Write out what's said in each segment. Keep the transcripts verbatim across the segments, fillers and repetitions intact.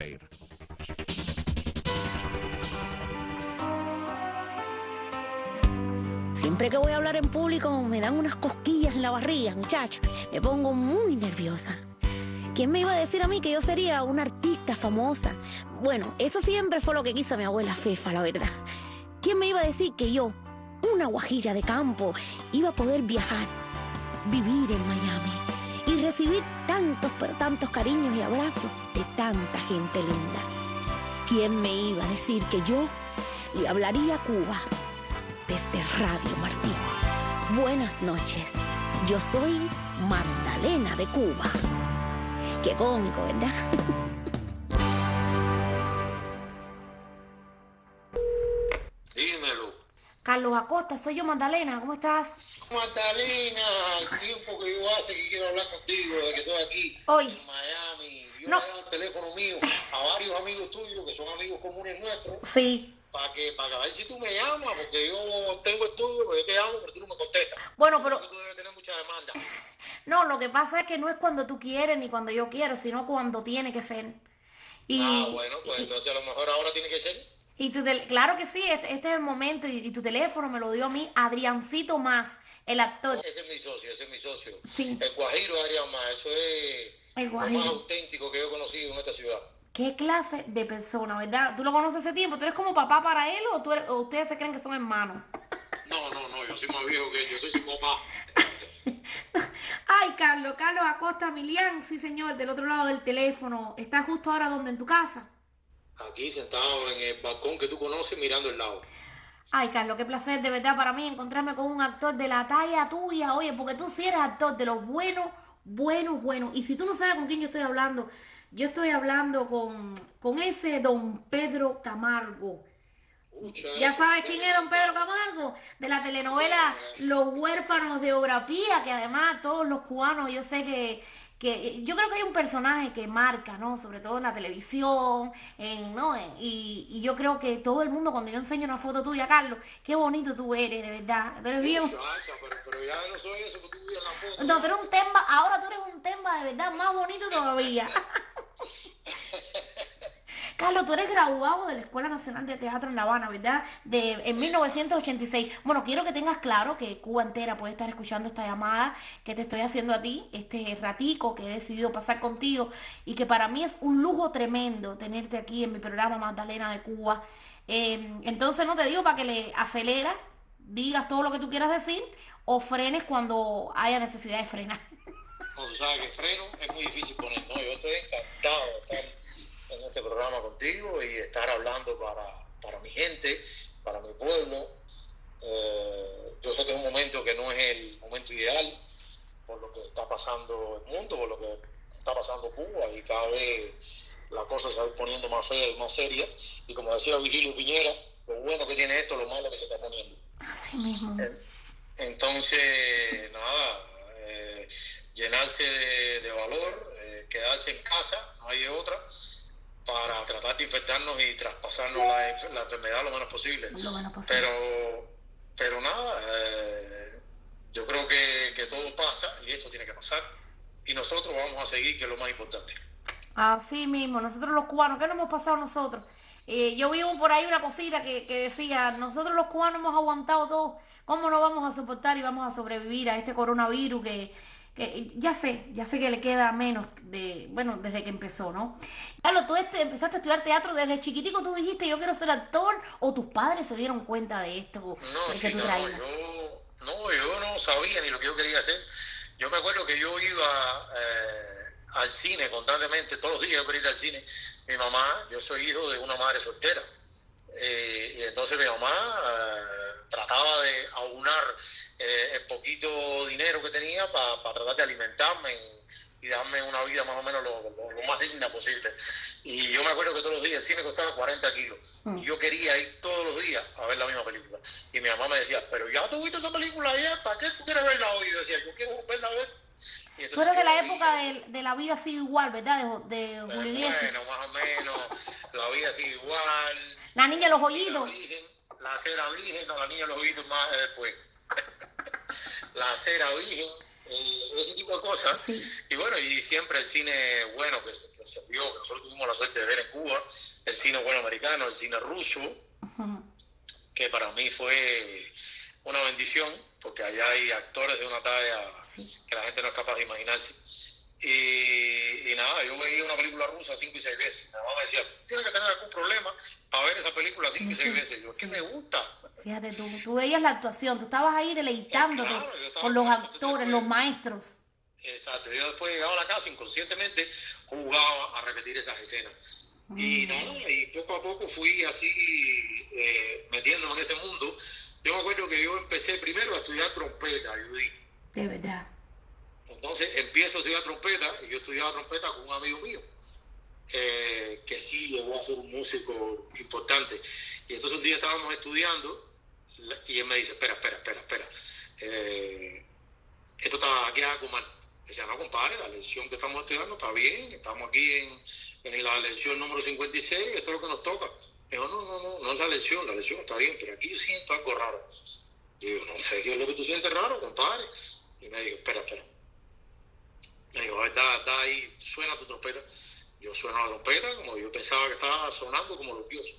Siempre que voy a hablar en público me dan unas cosquillas en la barriga, muchacho. Me pongo muy nerviosa. ¿Quién me iba a decir a mí que yo sería una artista famosa? Bueno, eso siempre fue lo que quiso mi abuela Fefa, la verdad. ¿Quién me iba a decir que yo, una guajira de campo, iba a poder viajar, vivir en Miami y recibir tantos, pero tantos cariños y abrazos de tanta gente linda? ¿Quién me iba a decir que yo le hablaría a Cuba desde Radio Martí? Buenas noches, yo soy Magdalena de Cuba. Qué cómico, ¿verdad? Dímelo. Carlos Acosta, soy yo, Magdalena, ¿cómo estás? Magdalena, el tiempo que yo hace que quiero hablar contigo, de que estoy aquí Hoy. en Miami. Yo No. le he dado el teléfono mío a varios amigos tuyos, que son amigos comunes nuestros, Sí. para que, para ver si tú me llamas, porque yo tengo estudio, porque yo te llamo, pero tú no me contestas. Bueno, pero... Porque tú debes tener mucha demanda. No, lo que pasa es que no es cuando tú quieres ni cuando yo quiero, sino cuando tiene que ser. Y, Ah, bueno, pues entonces a lo mejor ahora tiene que ser. y tu tel- claro que sí, este, este es el momento y, y tu teléfono me lo dio a mí Adriancito Más, el actor. Ese es mi socio, ese es mi socio. Sí. El Guajiro Adrián Más, eso es El lo Guajiro. más auténtico que yo he conocido en esta ciudad. ¿Qué clase de persona, verdad? ¿Tú lo conoces hace tiempo? ¿Tú eres como papá para él o, tú eres- o ustedes se creen que son hermanos? No, no, no, yo soy más viejo que él, yo soy su papá. Ay, Carlos, Carlos Acosta Milián, sí señor, del otro lado del teléfono. ¿Estás justo ahora donde? ¿En tu casa? Aquí sentado en el balcón que tú conoces mirando el lago. Ay, Carlos, qué placer de verdad para mí encontrarme con un actor de la talla tuya. Oye, porque tú sí eres actor de los buenos, buenos, buenos. Y si tú no sabes con quién yo estoy hablando, yo estoy hablando con, con ese don Pedro Camargo. Pucha, ¿Ya eso, sabes quién es don Pedro Camargo? De la telenovela Los Huérfanos de Obra Pía, que además todos los cubanos, yo sé que, que yo creo que hay un personaje que marca, ¿no? Sobre todo en la televisión, en, ¿no? En- y, y yo creo que todo el mundo, cuando yo enseño una foto tuya, Carlos, qué bonito tú eres, de verdad. Tú eres bien. muchacha, pero, pero ya no soy eso que tú vieras en la foto. No, tú eres un temba, ahora tú eres un temba de verdad más bonito todavía. Carlos, tú eres graduado de la Escuela Nacional de Teatro en La Habana, ¿verdad? De, en mil novecientos ochenta y seis. Bueno, quiero que tengas claro que Cuba entera puede estar escuchando esta llamada que te estoy haciendo a ti, este ratico que he decidido pasar contigo y que para mí es un lujo tremendo tenerte aquí en mi programa Magdalena de Cuba. Eh, entonces no te digo para que le aceleras, digas todo lo que tú quieras decir o frenes cuando haya necesidad de frenar. No, tú sabes que freno es muy difícil poner. No, yo estoy encantado de estar en este programa contigo y estar hablando para, para mi gente, para mi pueblo. Eh, yo sé que es un momento que no es el momento ideal por lo que está pasando el mundo, por lo que está pasando Cuba, y cada vez la cosa se va a ir poniendo más fea y más seria. Y como decía Vigilio Piñera, lo bueno que tiene esto, lo malo que se está poniendo. Así mismo. Entonces, nada, eh, llenarse de, de valor, eh, quedarse en casa, no hay de otra, para tratar de infectarnos y traspasarnos la, la enfermedad lo menos posible. Lo menos posible. Pero, pero nada, eh, yo creo que, que todo pasa y esto tiene que pasar. Y nosotros vamos a seguir, que es lo más importante. Así mismo, nosotros los cubanos, ¿qué nos hemos pasado nosotros? Eh, yo vi un- por ahí una cosita que, que decía, nosotros los cubanos hemos aguantado todo, ¿cómo no vamos a soportar y vamos a sobrevivir a este coronavirus que, que ya sé, ya sé que le queda menos de, bueno, desde que empezó, ¿no? Carlos, tú este, empezaste a estudiar teatro desde chiquitico, tú dijiste, yo quiero ser actor, o tus padres se dieron cuenta de esto No, que chica, tú no, traías. yo, no, yo no sabía ni lo que yo quería hacer. Yo me acuerdo que yo iba eh, al cine constantemente, todos los días yo quería ir al cine. Mi mamá, yo soy hijo de una madre soltera, eh, y entonces mi mamá eh, trataba de aunar eh, el poquito dinero que tenía para pa tratar de alimentarme y, y darme una vida más o menos lo, lo, lo más digna posible. Y yo me acuerdo que todos los días el cine costaba cuarenta kilos. Mm. Y yo quería ir todos los días a ver la misma película. Y mi mamá me decía, pero ya tú viste esa película ayer, ¿para qué tú quieres verla hoy? Y yo decía, yo quiero verla a ver. Y Tú eres de yo la veía- época de, de La Vida Sigue Igual, ¿verdad? De, de Eh, Julio Iglesias. Bueno, más o menos, la vida sigue igual. La niña de los La hoyitos. virgen, la cera virgen, no, la niña de los ojitos más eh, después. La cera virgen, eh, ese tipo de cosas. Sí. Y bueno, y siempre el cine bueno que, se- que se vio, que nosotros tuvimos la suerte de ver en Cuba, el cine bueno americano, el cine ruso, Ujú. que para mí fue una bendición, porque allá hay actores de una talla Sí. que la gente no es capaz de imaginarse. Y, y nada, yo veía una película rusa cinco y seis veces. Mi mamá me decía, tienes que tener algún problema para ver esa película cinco y Sí, seis veces. Yo, es sí. que me gusta. Fíjate tú, tú veías la actuación, tú estabas ahí deleitándote Claro, yo estaba con los con eso, entonces actores, pues, los maestros. exacto, yo después llegaba a la casa inconscientemente, jugaba a repetir esas escenas. Y Mm. nada, y poco a poco fui así eh, metiéndome en ese mundo. Yo me acuerdo que yo empecé primero a estudiar trompeta, Judy. De verdad. Entonces empiezo a estudiar trompeta y yo estudiaba trompeta con un amigo mío eh, que sí llegó a ser un músico importante. Y entonces un día estábamos estudiando y él me dice, espera, espera, espera, espera. Eh, esto está aquí algo mal. Me dice, no, compadre, la lección que estamos estudiando está bien, estamos aquí en, en la lección número cincuenta y seis, esto es lo que nos toca. Me dijo, no, no, no, no es la lección, la lección está bien, pero aquí yo siento algo raro. Y digo, no sé qué es lo que tú sientes raro, compadre. Y me dijo, espera, espera. Me dijo, da, da ahí, suena tu trompeta. Yo sueno la trompeta como yo pensaba que estaba sonando como los dioses.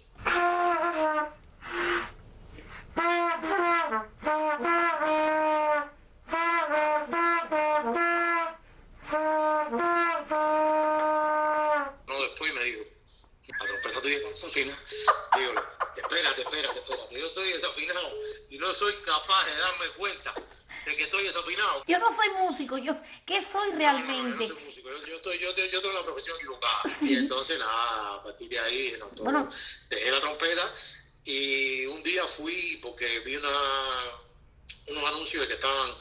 No, después me dijo, la trompeta tuya está desafinada. Digo, espérate, espérate, espérate. Yo estoy desafinado y no soy capaz de darme cuenta de que estoy desafinado. Yo no soy músico, yo, ¿qué soy No, no, no, yo realmente? no soy músico, yo, yo, estoy, yo, yo tengo una profesión equivocada. Y entonces, nada, a partir de ahí, no, todo, Bueno. dejé la trompeta y un día fui porque vi una, unos anuncios de que estaban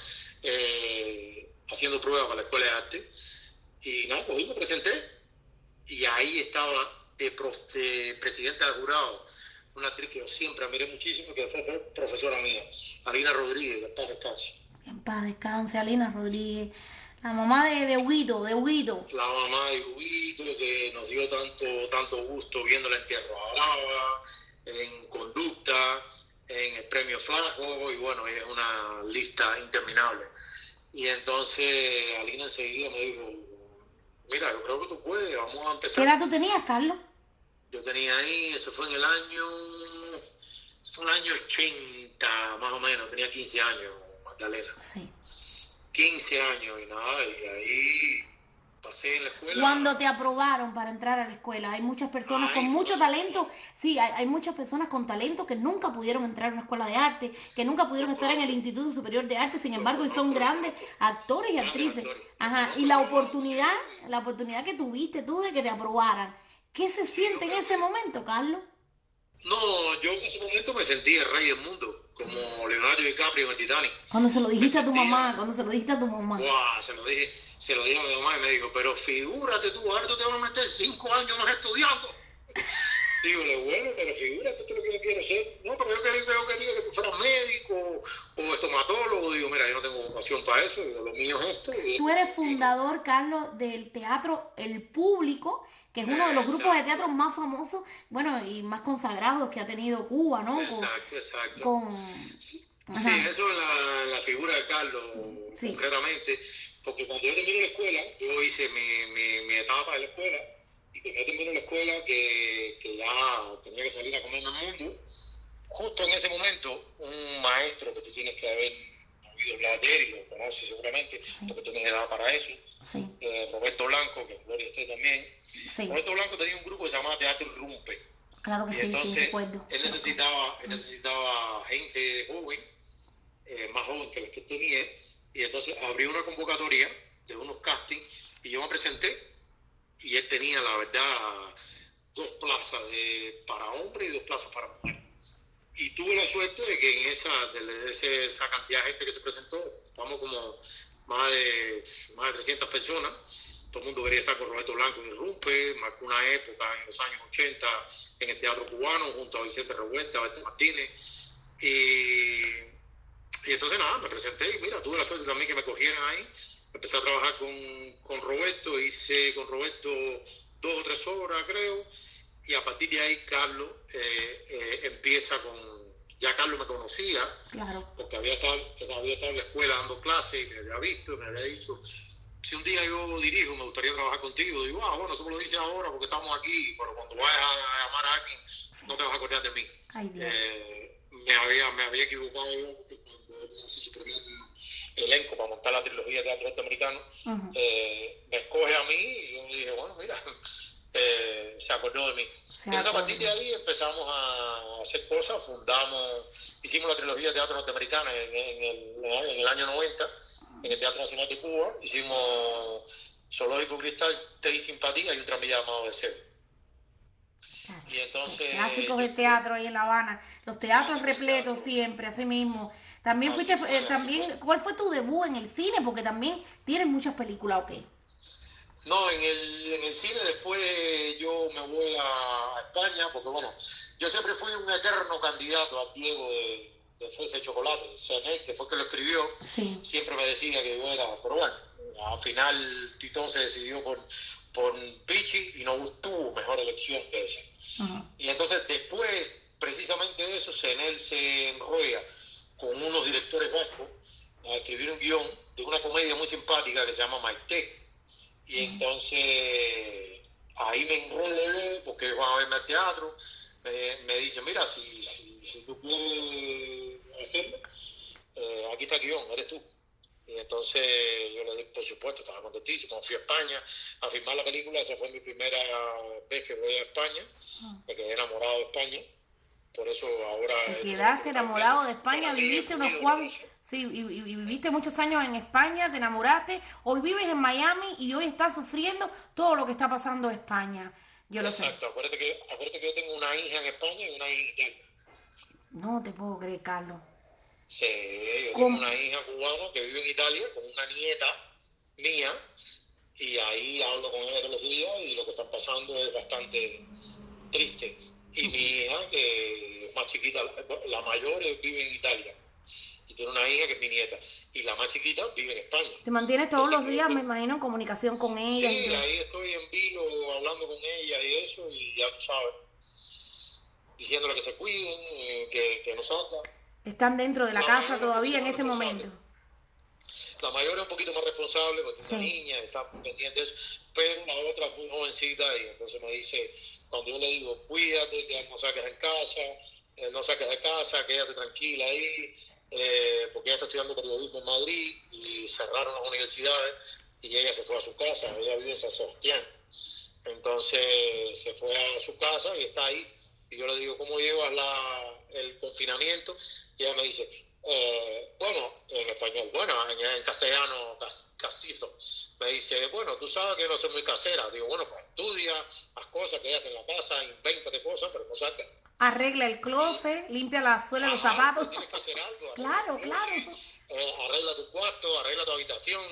eh, haciendo pruebas para la escuela de arte. Y nada, pues me presenté y ahí estaba de, prof, de presidenta de jurado una actriz que yo siempre admiré muchísimo, que después fue profesora mía, Alina Rodríguez, que está descanso. En paz descanse, Alina Rodríguez, la mamá de, de Guido, de Guido. La mamá de Huguito, que nos dio tanto, tanto gusto viéndola en Tierra Brava, en Conducta, en el Premio Flaco, y bueno, es una lista interminable. Y entonces Alina enseguida me dijo, mira, yo creo que tú puedes, vamos a empezar. ¿Qué edad tú tenías, Carlos? Yo tenía ahí, eso fue en el año, eso fue en el año ochenta, más o menos, tenía quince años, Magdalena. Sí. quince años y nada, y ahí pasé en la escuela. Cuando te aprobaron para entrar a la escuela, hay muchas personas Ay, con mucho no. talento, sí, hay, hay muchas personas con talento que nunca pudieron entrar a una escuela de arte, que nunca pudieron estar en el Instituto Superior de Arte, sin embargo, y son grandes actores y actrices. Ajá, y la oportunidad, la oportunidad que tuviste tú de que te aprobaran, ¿qué se siente en ese momento, Carlos? No, yo en ese momento me sentí el rey del mundo, como Leonardo DiCaprio en el Titanic. Cuando se lo dijiste a tu sentía- mamá, cuando se lo dijiste a tu mamá. Guau, se lo dije, se lo dije a mi mamá y me dijo, pero figúrate tú, ahora tú te vas a meter cinco años más estudiando. Digo, bueno, pero figúrate tú lo que yo quiero ser. No, pero yo quería, yo quería que tú fueras médico o estomatólogo. Digo, mira, yo no tengo vocación para eso, digo, lo mío es esto. Y- Tú eres fundador, Carlos, del teatro El Público, que es uno de los grupos de teatro más famosos, bueno, y más consagrados que ha tenido Cuba, ¿no? Con, Exacto, exacto. con- Sí, Ajá. eso es la, la figura de Carlos, Sí. concretamente, porque cuando yo terminé la escuela, yo hice mi, mi, mi etapa de la escuela, y cuando yo terminé la escuela, que, que ya tenía que salir a comerme el mundo, justo en ese momento, un maestro que tú tienes que haber oído hablar de él, y lo conoces seguramente, Sí. porque tienes edad para eso, Sí, eh, Roberto Blanco, que en Gloria esté también. sí, Roberto Blanco tenía un grupo que se llamaba Teatro Rumpe. claro que Y sí, sí, entonces recuerdo. él necesitaba, él necesitaba gente joven, eh, más joven que la que tenía, y entonces abrió una convocatoria de unos castings y yo me presenté y él tenía, la verdad, dos plazas de, para hombre y dos plazas para mujer. Y tuve la suerte de que en esa, de ese, esa cantidad de gente que se presentó, estamos como más de, más de trescientas personas. Todo el mundo quería estar con Roberto Blanco en el Rumpe, marcó una época en los años ochenta en el teatro cubano, junto a Vicente Revuelta, a Berta Martínez. Y, y entonces nada, me presenté y mira, tuve la suerte también que me cogieran ahí. Empecé a trabajar con, con Roberto, hice con Roberto dos o tres obras, creo. Y a partir de ahí, Carlos eh, eh, empieza con, ya Carlos me conocía, Claro. porque había estado, había estado en la escuela dando clases y me había visto, me había dicho, si un día yo dirijo, me gustaría trabajar contigo. Digo, ah, bueno, eso me lo dices ahora porque estamos aquí, pero cuando vayas a llamar a alguien, no te vas a acordar de mí. Ay, Dios. Eh, me, había, me había equivocado yo, porque cuando él hizo su primer elenco para montar la trilogía de teatro norteamericano, uh-huh. eh, me escoge a mí y yo le dije, bueno, mira, eh, se acordó de mí. Se Entonces acordó. A partir de ahí empezamos a hacer cosas, fundamos, hicimos la trilogía de teatro norteamericana en, en, el, en el año noventa, en el Teatro Nacional de Cuba, hicimos Zoológico Cristal, Te y Simpatía y un tranvía llamado Deseo. Y entonces... Clásicos de teatro ahí en La Habana, los teatros repletos siempre, así mismo. También fuiste, fue, eh, también, ¿cuál fue tu debut en el cine? Porque también tienes muchas películas, ¿ok? No, en el, en el cine después yo me voy a España, porque bueno, yo siempre fui un eterno candidato a Diego de, de Fresa de Chocolate, Cenet, que fue que lo escribió, sí. Siempre me decía que yo era, pero bueno, al final Titón se decidió por, por Pichi y no tuvo mejor elección que esa. Uh-huh. Y entonces después, precisamente de eso, Cenet se enrolla con unos directores vascos a escribir un guión de una comedia muy simpática que se llama Maite. Y uh-huh. entonces ahí me enrolé porque van a verme al teatro. Me, me dicen, mira, si, si, si tú quieres hacerlo, eh, aquí está el guión, eres tú. Y entonces yo le dije, por supuesto, estaba contentísimo. Fui a España a filmar la película. Esa fue mi primera vez que voy a España. Uh-huh. Me quedé enamorado de España. Por eso ahora... Te quedaste enamorado de España, viviste unos cuantos... Sí, y, y, y viviste muchos años en España, te enamoraste. Hoy vives en Miami y hoy estás sufriendo todo lo que está pasando en España. Yo lo sé. Exacto, acuérdate que, acuérdate que yo tengo una hija en España y una hija en Italia. No te puedo creer, Carlos. Sí, yo ¿Cómo? tengo una hija cubana que vive en Italia con una nieta mía y ahí hablo con ella todos los días y lo que están pasando es bastante triste. Y mi hija, que es más chiquita, la mayor vive en Italia. Y tiene una hija que es mi nieta. Y la más chiquita vive en España. ¿Te mantienes todos Entonces, los días, me imagino, en comunicación con ella? Sí, y ahí estoy en vilo hablando con ella y eso, y ya tú sabes, diciéndole que se cuiden, que, que no salgan. ¿Están dentro de la, la casa todavía en este momento? La mayor es un poquito más responsable porque es sí. una niña, está pendiente de eso, pero la otra es muy jovencita y entonces me dice, cuando yo le digo, cuídate, que no saques de casa, eh, no saques de casa, quédate tranquila ahí, eh, porque ella está estudiando periodismo en Madrid y cerraron las universidades y ella se fue a su casa, ella vive en San Sebastián. Entonces se fue a su casa y está ahí. Y yo le digo, ¿cómo llevas la, el confinamiento? Y ella me dice, eh, bueno, en español, bueno, en, en castellano, castizo. Me dice, bueno, tú sabes que yo no soy muy casera. Digo, bueno, pues estudia, haz cosas, quédate en la casa, invéntate cosas, pero no salgas. Arregla el closet, sí. limpia la suela de los zapatos. Tienes que hacer algo. Claro, claro. Eh, arregla tu cuarto, arregla tu habitación.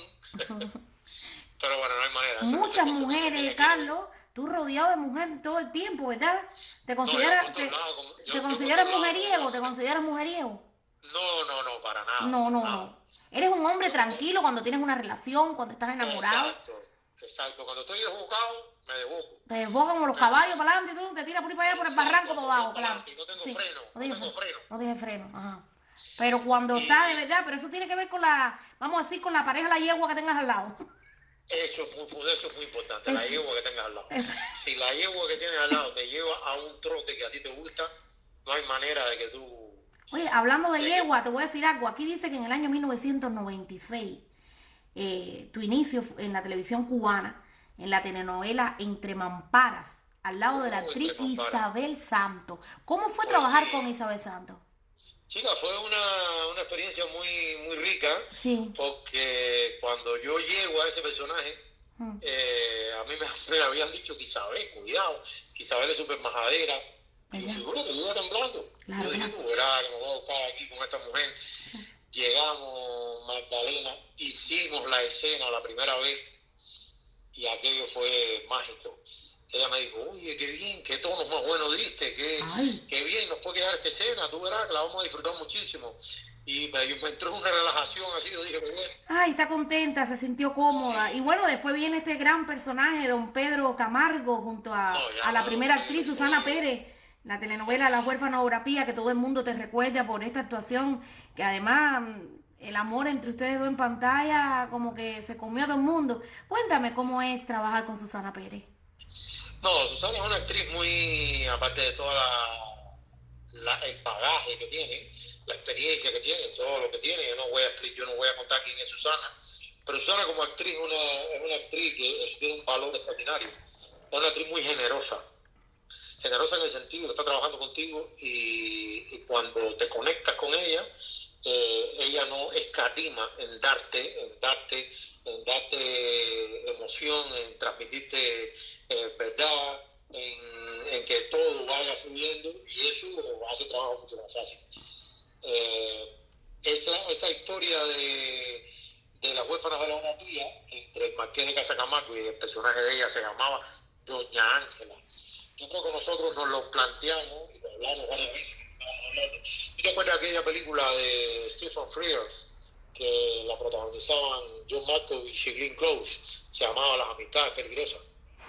Pero bueno, no hay manera. Muchas mujeres, Carlos, tú rodeado de mujeres todo el tiempo, ¿verdad? ¿Te consideras, no, te, como, yo, ¿te consideras mujeriego? ¿Te consideras mujeriego? No, no, no, para nada. No, no, nada. no. Eres un hombre tranquilo cuando tienes una relación, cuando estás enamorado. Exacto, exacto. Cuando estoy desbocado, me desboco. Te desbocan como los caballos para adelante y tú te tiras por ahí para allá por el barranco para abajo, claro. No tengo sí. freno, no, no tengo freno. No tienes freno, ajá. Pero cuando sí. estás de verdad, pero eso tiene que ver con la, vamos a decir, con la pareja, la yegua que tengas al lado. Eso es muy, eso es muy importante, eso. La yegua que tengas al lado. Eso. Si la yegua que tienes al lado te lleva a un trote que a ti te gusta, no hay manera de que tú... Oye, hablando de yegua, te voy a decir algo. Aquí dice que en el año mil novecientos noventa y seis, eh, tu inicio en la televisión cubana, en la telenovela Entre Mamparas, al lado de la actriz Isabel Santos. ¿Cómo fue pues trabajar sí. con Isabel Santos? Chica, fue una, una experiencia muy, muy rica, sí. porque cuando yo llego a ese personaje, hmm. eh, a mí me, me habían dicho que Isabel, cuidado, que Isabel es súper majadera. Y yo seguro que yo iba temblando. Claro, yo dije, claro. tú verás que me voy a buscar aquí con esta mujer. Llegamos, Magdalena, hicimos la escena la primera vez y aquello fue mágico. Ella me dijo, oye, qué bien, qué tonos más buenos diste, qué, qué bien, nos puede quedar esta escena, tú verás que la vamos a disfrutar muchísimo. Y me, me entró una relajación así, yo dije, muy bien. Ay, está contenta, se sintió cómoda. Sí. Y bueno, después viene este gran personaje, don Pedro Camargo, junto a, no, a la primera actriz, Susana Pérez. La telenovela La huérfana Obra Pía, que todo el mundo te recuerda por esta actuación, que además el amor entre ustedes dos en pantalla como que se comió a todo el mundo. Cuéntame cómo es trabajar con Susana Pérez. No, Susana es una actriz muy, aparte de toda la, la- el bagaje que tiene, la experiencia que tiene, todo lo que tiene. Yo no voy a, yo no voy a contar quién es Susana, pero Susana como actriz es una, es una actriz que tiene un valor extraordinario. Es una actriz muy generosa, generosa en el sentido que está trabajando contigo y, y cuando te conectas con ella, eh, ella no escatima en darte, en darte, en darte emoción, en transmitirte eh, verdad, en, en que todo vaya fluyendo y eso hace el trabajo mucho más fácil. Eh, esa, esa historia de, de la huérfana de la monarquía entre el marqués de Casacamaco y el personaje de ella se llamaba Doña Ángela. Yo creo que nosotros nos lo planteamos y lo hablamos varias veces. Estábamos hablando. ¿Y te acuerdas de aquella película de Stephen Frears que la protagonizaban John Malkovich y Glenn Close? Se llamaba Las Amistades Peligrosas.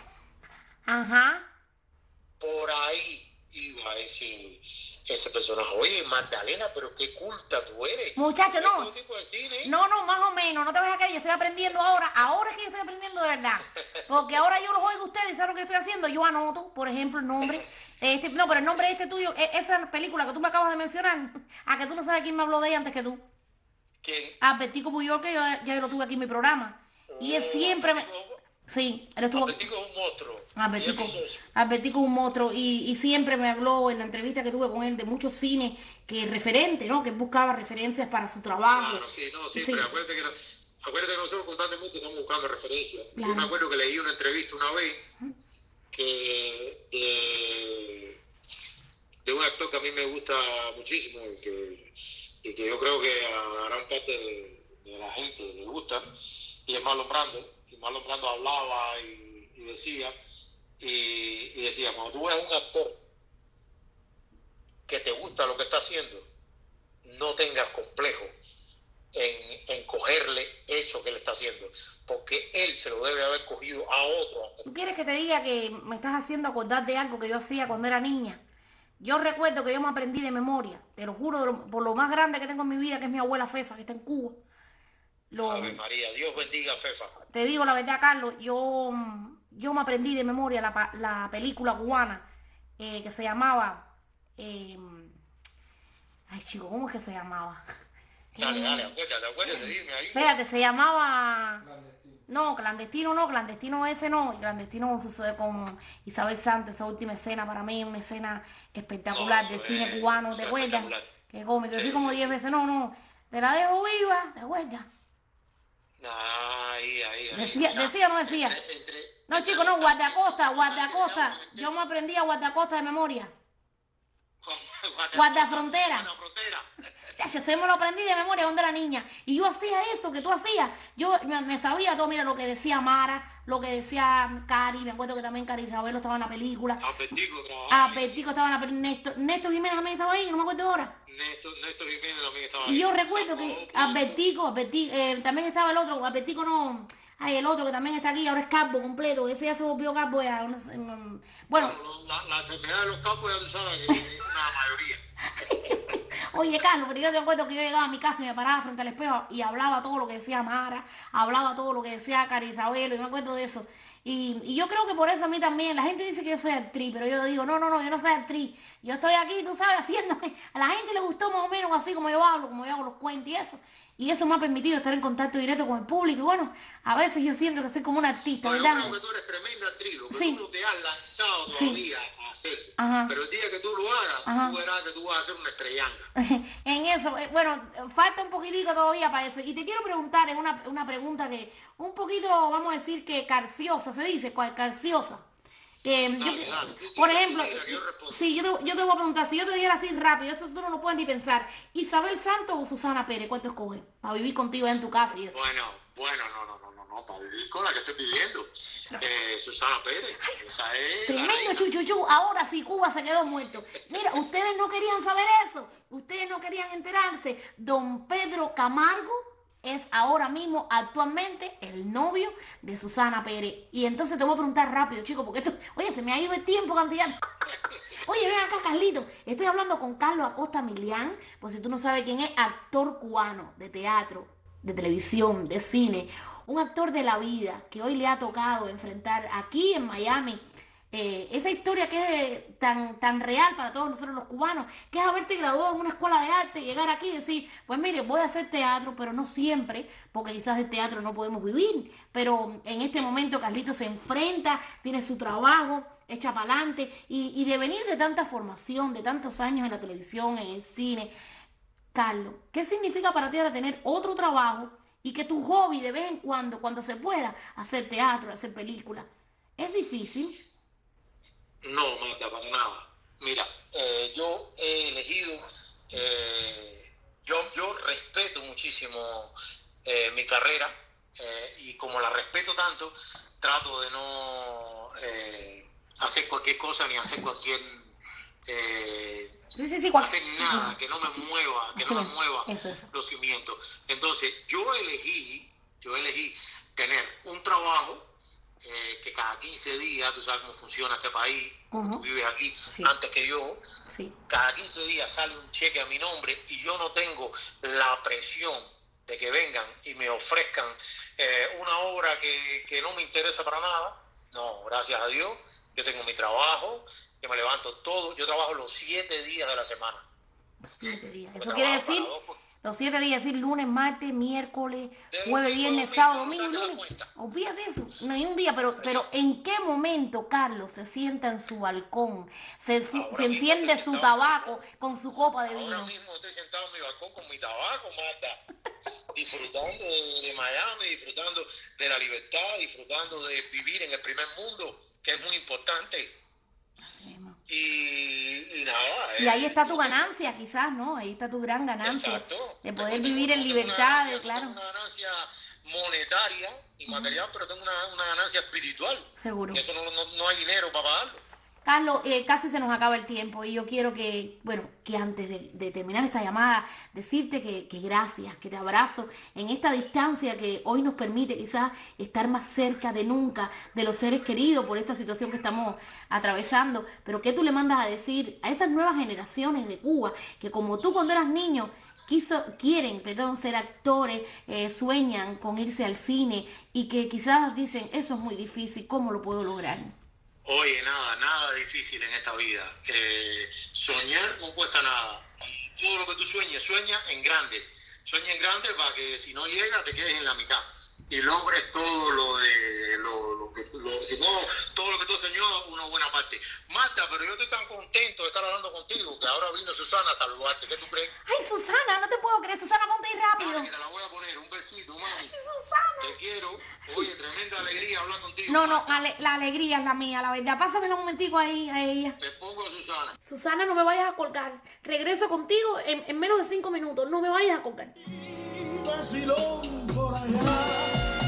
Ajá. Por ahí iba ese, ese personaje. Oye, Magdalena, pero qué culta tú eres. Muchacho, ¿Ves no. todo tipo de cine? No, no, más o menos, no te vayas a creer, yo estoy aprendiendo ahora, ahora es que yo estoy aprendiendo de verdad, porque ahora yo los oigo a ustedes y saben lo que estoy haciendo, yo anoto, por ejemplo, el nombre, este, no, pero el nombre este tuyo, e- esa película que tú me acabas de mencionar, a que tú no sabes quién me habló de ella antes que tú, ¿Quién? Albertico Puyol, que yo ya lo tuve aquí en mi programa, y él siempre me, sí, él estuvo, Albertico es un monstruo. Albertico, Y es mi socio. Albertico es un monstruo y, y siempre me habló en la entrevista que tuve con él de muchos cines que referente, ¿no? Que él buscaba referencias para su trabajo. Claro, sí, no, Sí. siempre. Acuérdate que, no- acuérdate que nosotros constantemente estamos buscando referencias. Claro. Yo me acuerdo que leí una entrevista una vez que de, de un actor que a mí me gusta muchísimo y que, y que yo creo que a gran parte de, de la gente le gusta, y es Marlon Brando. Y Marlon Brando hablaba y, y decía, y, y decía, cuando tú ves a un actor que te gusta lo que está haciendo, no tengas complejo en, en cogerle eso que le está haciendo, porque él se lo debe haber cogido a otro. ¿Tú quieres que te diga que me estás haciendo acordar de algo que yo hacía cuando era niña? Yo recuerdo que yo me aprendí de memoria, te lo juro, de lo- por lo más grande que tengo en mi vida, que es mi abuela Fefa, que está en Cuba. Lo, Ave María, Dios bendiga a Fefa. te digo la verdad, Carlos, yo, yo me aprendí de memoria la, pa- la película cubana eh, que se llamaba... eh, ay, chico, ¿cómo es que se llamaba? Dale, dale, acuérdate, acuérdate, dime ahí. Espérate, se llamaba... No, clandestino no, clandestino ese no. Y clandestino sucede con Isabel Santos, esa última escena para mí, una escena espectacular No, del eso cine es- cubano, eso ¿te es acuerdas? espectacular. Qué cómico, yo Sí, fui como sí, diez sí. veces, no, no, te la dejo viva, ¿te acuerdas? Ahí, ahí, ahí. Decía, Mira, decía o no decía. entre- entre- No, entre chico, no, esta- guardacosta, esta- guardacosta. esta- Yo me aprendí a guardacosta de memoria. Guarda- Guardafrontera. Guardafrontera. Chacho, se me lo aprendí de memoria cuando era niña. Y yo hacía eso que tú hacías. Yo me, me sabía todo, mira, lo que decía Mara, lo que decía Cari. Me acuerdo que también Cari Ravelo estaba en la película. Albertico trabajaba ahí. Albertico estaba en la película. Néstor, Néstor Jiménez también estaba ahí, no me acuerdo ahora. Néstor, Néstor Jiménez también estaba ahí. Y yo recuerdo que Salvador, Albertico, Albertico eh, también estaba el otro, Albertico no. Ay, el otro que también está aquí, ahora es calvo completo. Ese ya se volvió calvo ya. no sé, mm, Bueno, La, la enfermedad de los campos ya tú sabes que es una mayoría. oye, Carlos, pero yo te acuerdo que yo llegaba a mi casa y me paraba frente al espejo y hablaba todo lo que decía Mara, hablaba todo lo que decía Cari Ravelo, y me acuerdo de eso. Y, y yo creo que por eso a mí también, la gente dice que yo soy actriz, pero yo digo, no, no, no, yo no soy actriz. Yo estoy aquí, tú sabes, haciéndome. A la gente le gustó más o menos así como yo hablo, como yo hago los cuentos y eso. Y eso me ha permitido estar en contacto directo con el público. Y bueno, a veces yo siento que soy como una artista, No, yo ¿verdad? creo que tú eres tremenda actriz, lo que Sí. tú no te has lanzado Sí. todavía a hacer. Ajá. Pero el día que tú lo hagas, Ajá. tú verás que tú vas a hacer una estrellanga. En eso, eh, bueno, falta un poquitico todavía para eso. Y te quiero preguntar en una, una pregunta que un poquito, vamos a decir que carciosa, se dice, cual- carciosa. Que yo, Dale, dale. por Tira, ejemplo, tira, que yo respondo. sí, yo te, yo te voy a preguntar, si yo te dijera así rápido, esto tú no lo puedes ni pensar, Isabel Santos o Susana Pérez, ¿cuál te escoges? Para vivir contigo en tu casa y eso. Bueno, bueno, no, no, no, no, no, para vivir con la que estoy viviendo. Eh, Susana Pérez, esa es la Tremendo reina. chuchuchu, ahora sí Cuba se quedó muerto. Mira, ustedes no querían saber eso, ustedes no querían enterarse. Don Pedro Camargo es ahora mismo, actualmente, el novio de Susana Pérez. Y entonces te voy a preguntar rápido, chico, porque esto, oye, se me ha ido el tiempo, cantidad. Oye, ven acá, Carlito. Estoy hablando con Carlos Acosta Milián, por si tú no sabes quién es, actor cubano de teatro, de televisión, de cine. Un actor de la vida que hoy le ha tocado enfrentar aquí en Miami eh, esa historia que es eh, tan, tan real para todos nosotros los cubanos, que es haberte graduado en una escuela de arte, llegar aquí y decir, pues mire, voy a hacer teatro, pero no siempre, porque quizás el teatro no podemos vivir, pero en este momento Carlito se enfrenta, tiene su trabajo, echa para adelante, y, y de venir de tanta formación, de tantos años en la televisión, en el cine. Carlos, ¿qué significa para ti ahora tener otro trabajo y que tu hobby de vez en cuando, cuando se pueda, hacer teatro, hacer películas? ¿Es difícil? No, Marta, para nada. Mira, eh, yo he elegido, eh, yo, yo respeto muchísimo eh, mi carrera eh, y como la respeto tanto, trato de no eh, hacer cualquier cosa ni hacer cualquier... Eh, Sí, sí, sí, cual... hacer nada que no me mueva, que sí, no me mueva eso, eso. los cimientos. Entonces, yo elegí, yo elegí tener un trabajo eh, que cada quince días, tú sabes cómo funciona este país, uh-huh. Tú vives aquí sí. Antes que yo, sí. Cada quince días sale un cheque a mi nombre y yo no tengo la presión de que vengan y me ofrezcan eh, una obra que, que no me interesa para nada. No, gracias a Dios, yo tengo mi trabajo, yo me levanto todo, yo trabajo los siete días de la semana. Los siete días. Eso quiere decir, los siete días, decir lunes, martes, miércoles, jueves, viernes, sábado, domingo y lunes. Olvídate de eso, no hay un día, pero, pero ¿en qué momento Carlos se sienta en su balcón, se, se enciende su tabaco con su copa de vino? Ahora mismo estoy sentado en mi balcón con mi tabaco, Marta, disfrutando de, de Miami, disfrutando de la libertad, disfrutando de vivir en el primer mundo, que es muy importante. Y, y nada. Y ahí está tu ganancia, quizás, ¿no? Ahí está tu gran ganancia. Exacto. De poder tengo, vivir tengo, en tengo libertad, ganancia, de, claro. Tengo una ganancia monetaria y material, uh-huh. Pero tengo una, una ganancia espiritual. Seguro. Eso no, no, no hay dinero para pagarlo. Carlos, eh, casi se nos acaba el tiempo y yo quiero que, bueno, que antes de, de terminar esta llamada, decirte que, que gracias, que te abrazo en esta distancia que hoy nos permite quizás estar más cerca de nunca de los seres queridos por esta situación que estamos atravesando, pero ¿qué tú le mandas a decir a esas nuevas generaciones de Cuba que como tú cuando eras niño quiso, quieren, perdón, ser actores, eh, sueñan con irse al cine y que quizás dicen, eso es muy difícil, ¿cómo lo puedo lograr? Oye, nada, nada difícil en esta vida. Eh, soñar no cuesta nada. Y todo lo que tú sueñes, sueña en grande. Sueña en grande para que si no llega te quedes en la mitad. Y logres todo lo de lo, lo que lo, si no, todo lo que tú has soñado, una buena parte. Marta, pero yo estoy tan contento de estar hablando contigo que ahora vino Susana a saludarte. ¿Qué tú crees? Ay, Susana, no te puedo creer. Susana, ponte ahí rápido. Ay, que te la voy a poner. Un besito, mami. Ay, Susana. Te quiero. Oye, tremenda alegría hablar contigo. No, no, ale, la alegría es la mía, la verdad. Pásamela un momentico ahí a ella. Te pongo a Susana. Susana, no me vayas a colgar. Regreso contigo en, en menos de cinco minutos. No me vayas a colgar. Vacilón por allá.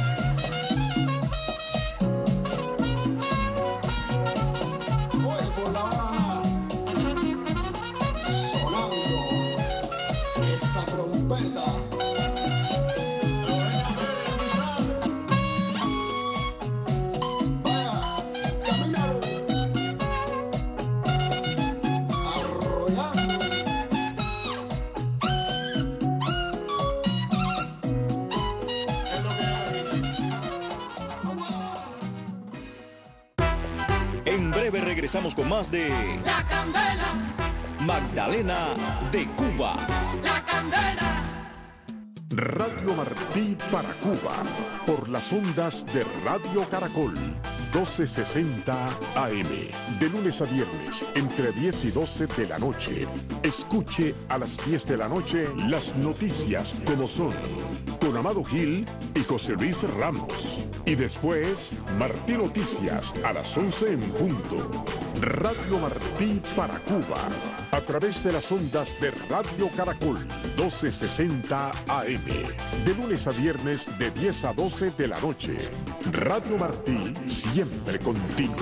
En breve regresamos con más de La Candela, Magdalena de Cuba. La Candela. Radio Martí para Cuba, por las ondas de Radio Caracol, doce sesenta A M, de lunes a viernes, entre diez y doce de la noche. Escuche a las diez de la noche las noticias como son, con Amado Gil y José Luis Ramos. Y después, Martí Noticias a las once en punto. Radio Martí para Cuba, a través de las ondas de Radio Caracol, doce sesenta A M, de lunes a viernes de diez a doce de la noche. Radio Martí, siempre contigo.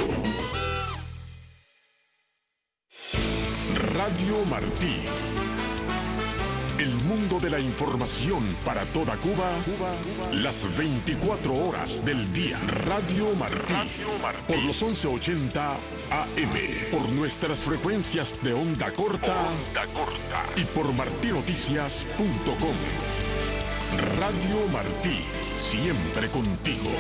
Radio Martí, el El mundo de la información para toda Cuba, Cuba, Cuba. Las veinticuatro horas del día. Radio Martí. Radio Martí. Por los once ochenta A M. Por nuestras frecuencias de onda corta. Onda corta. Y por martinoticias punto com. Radio Martí. Siempre contigo.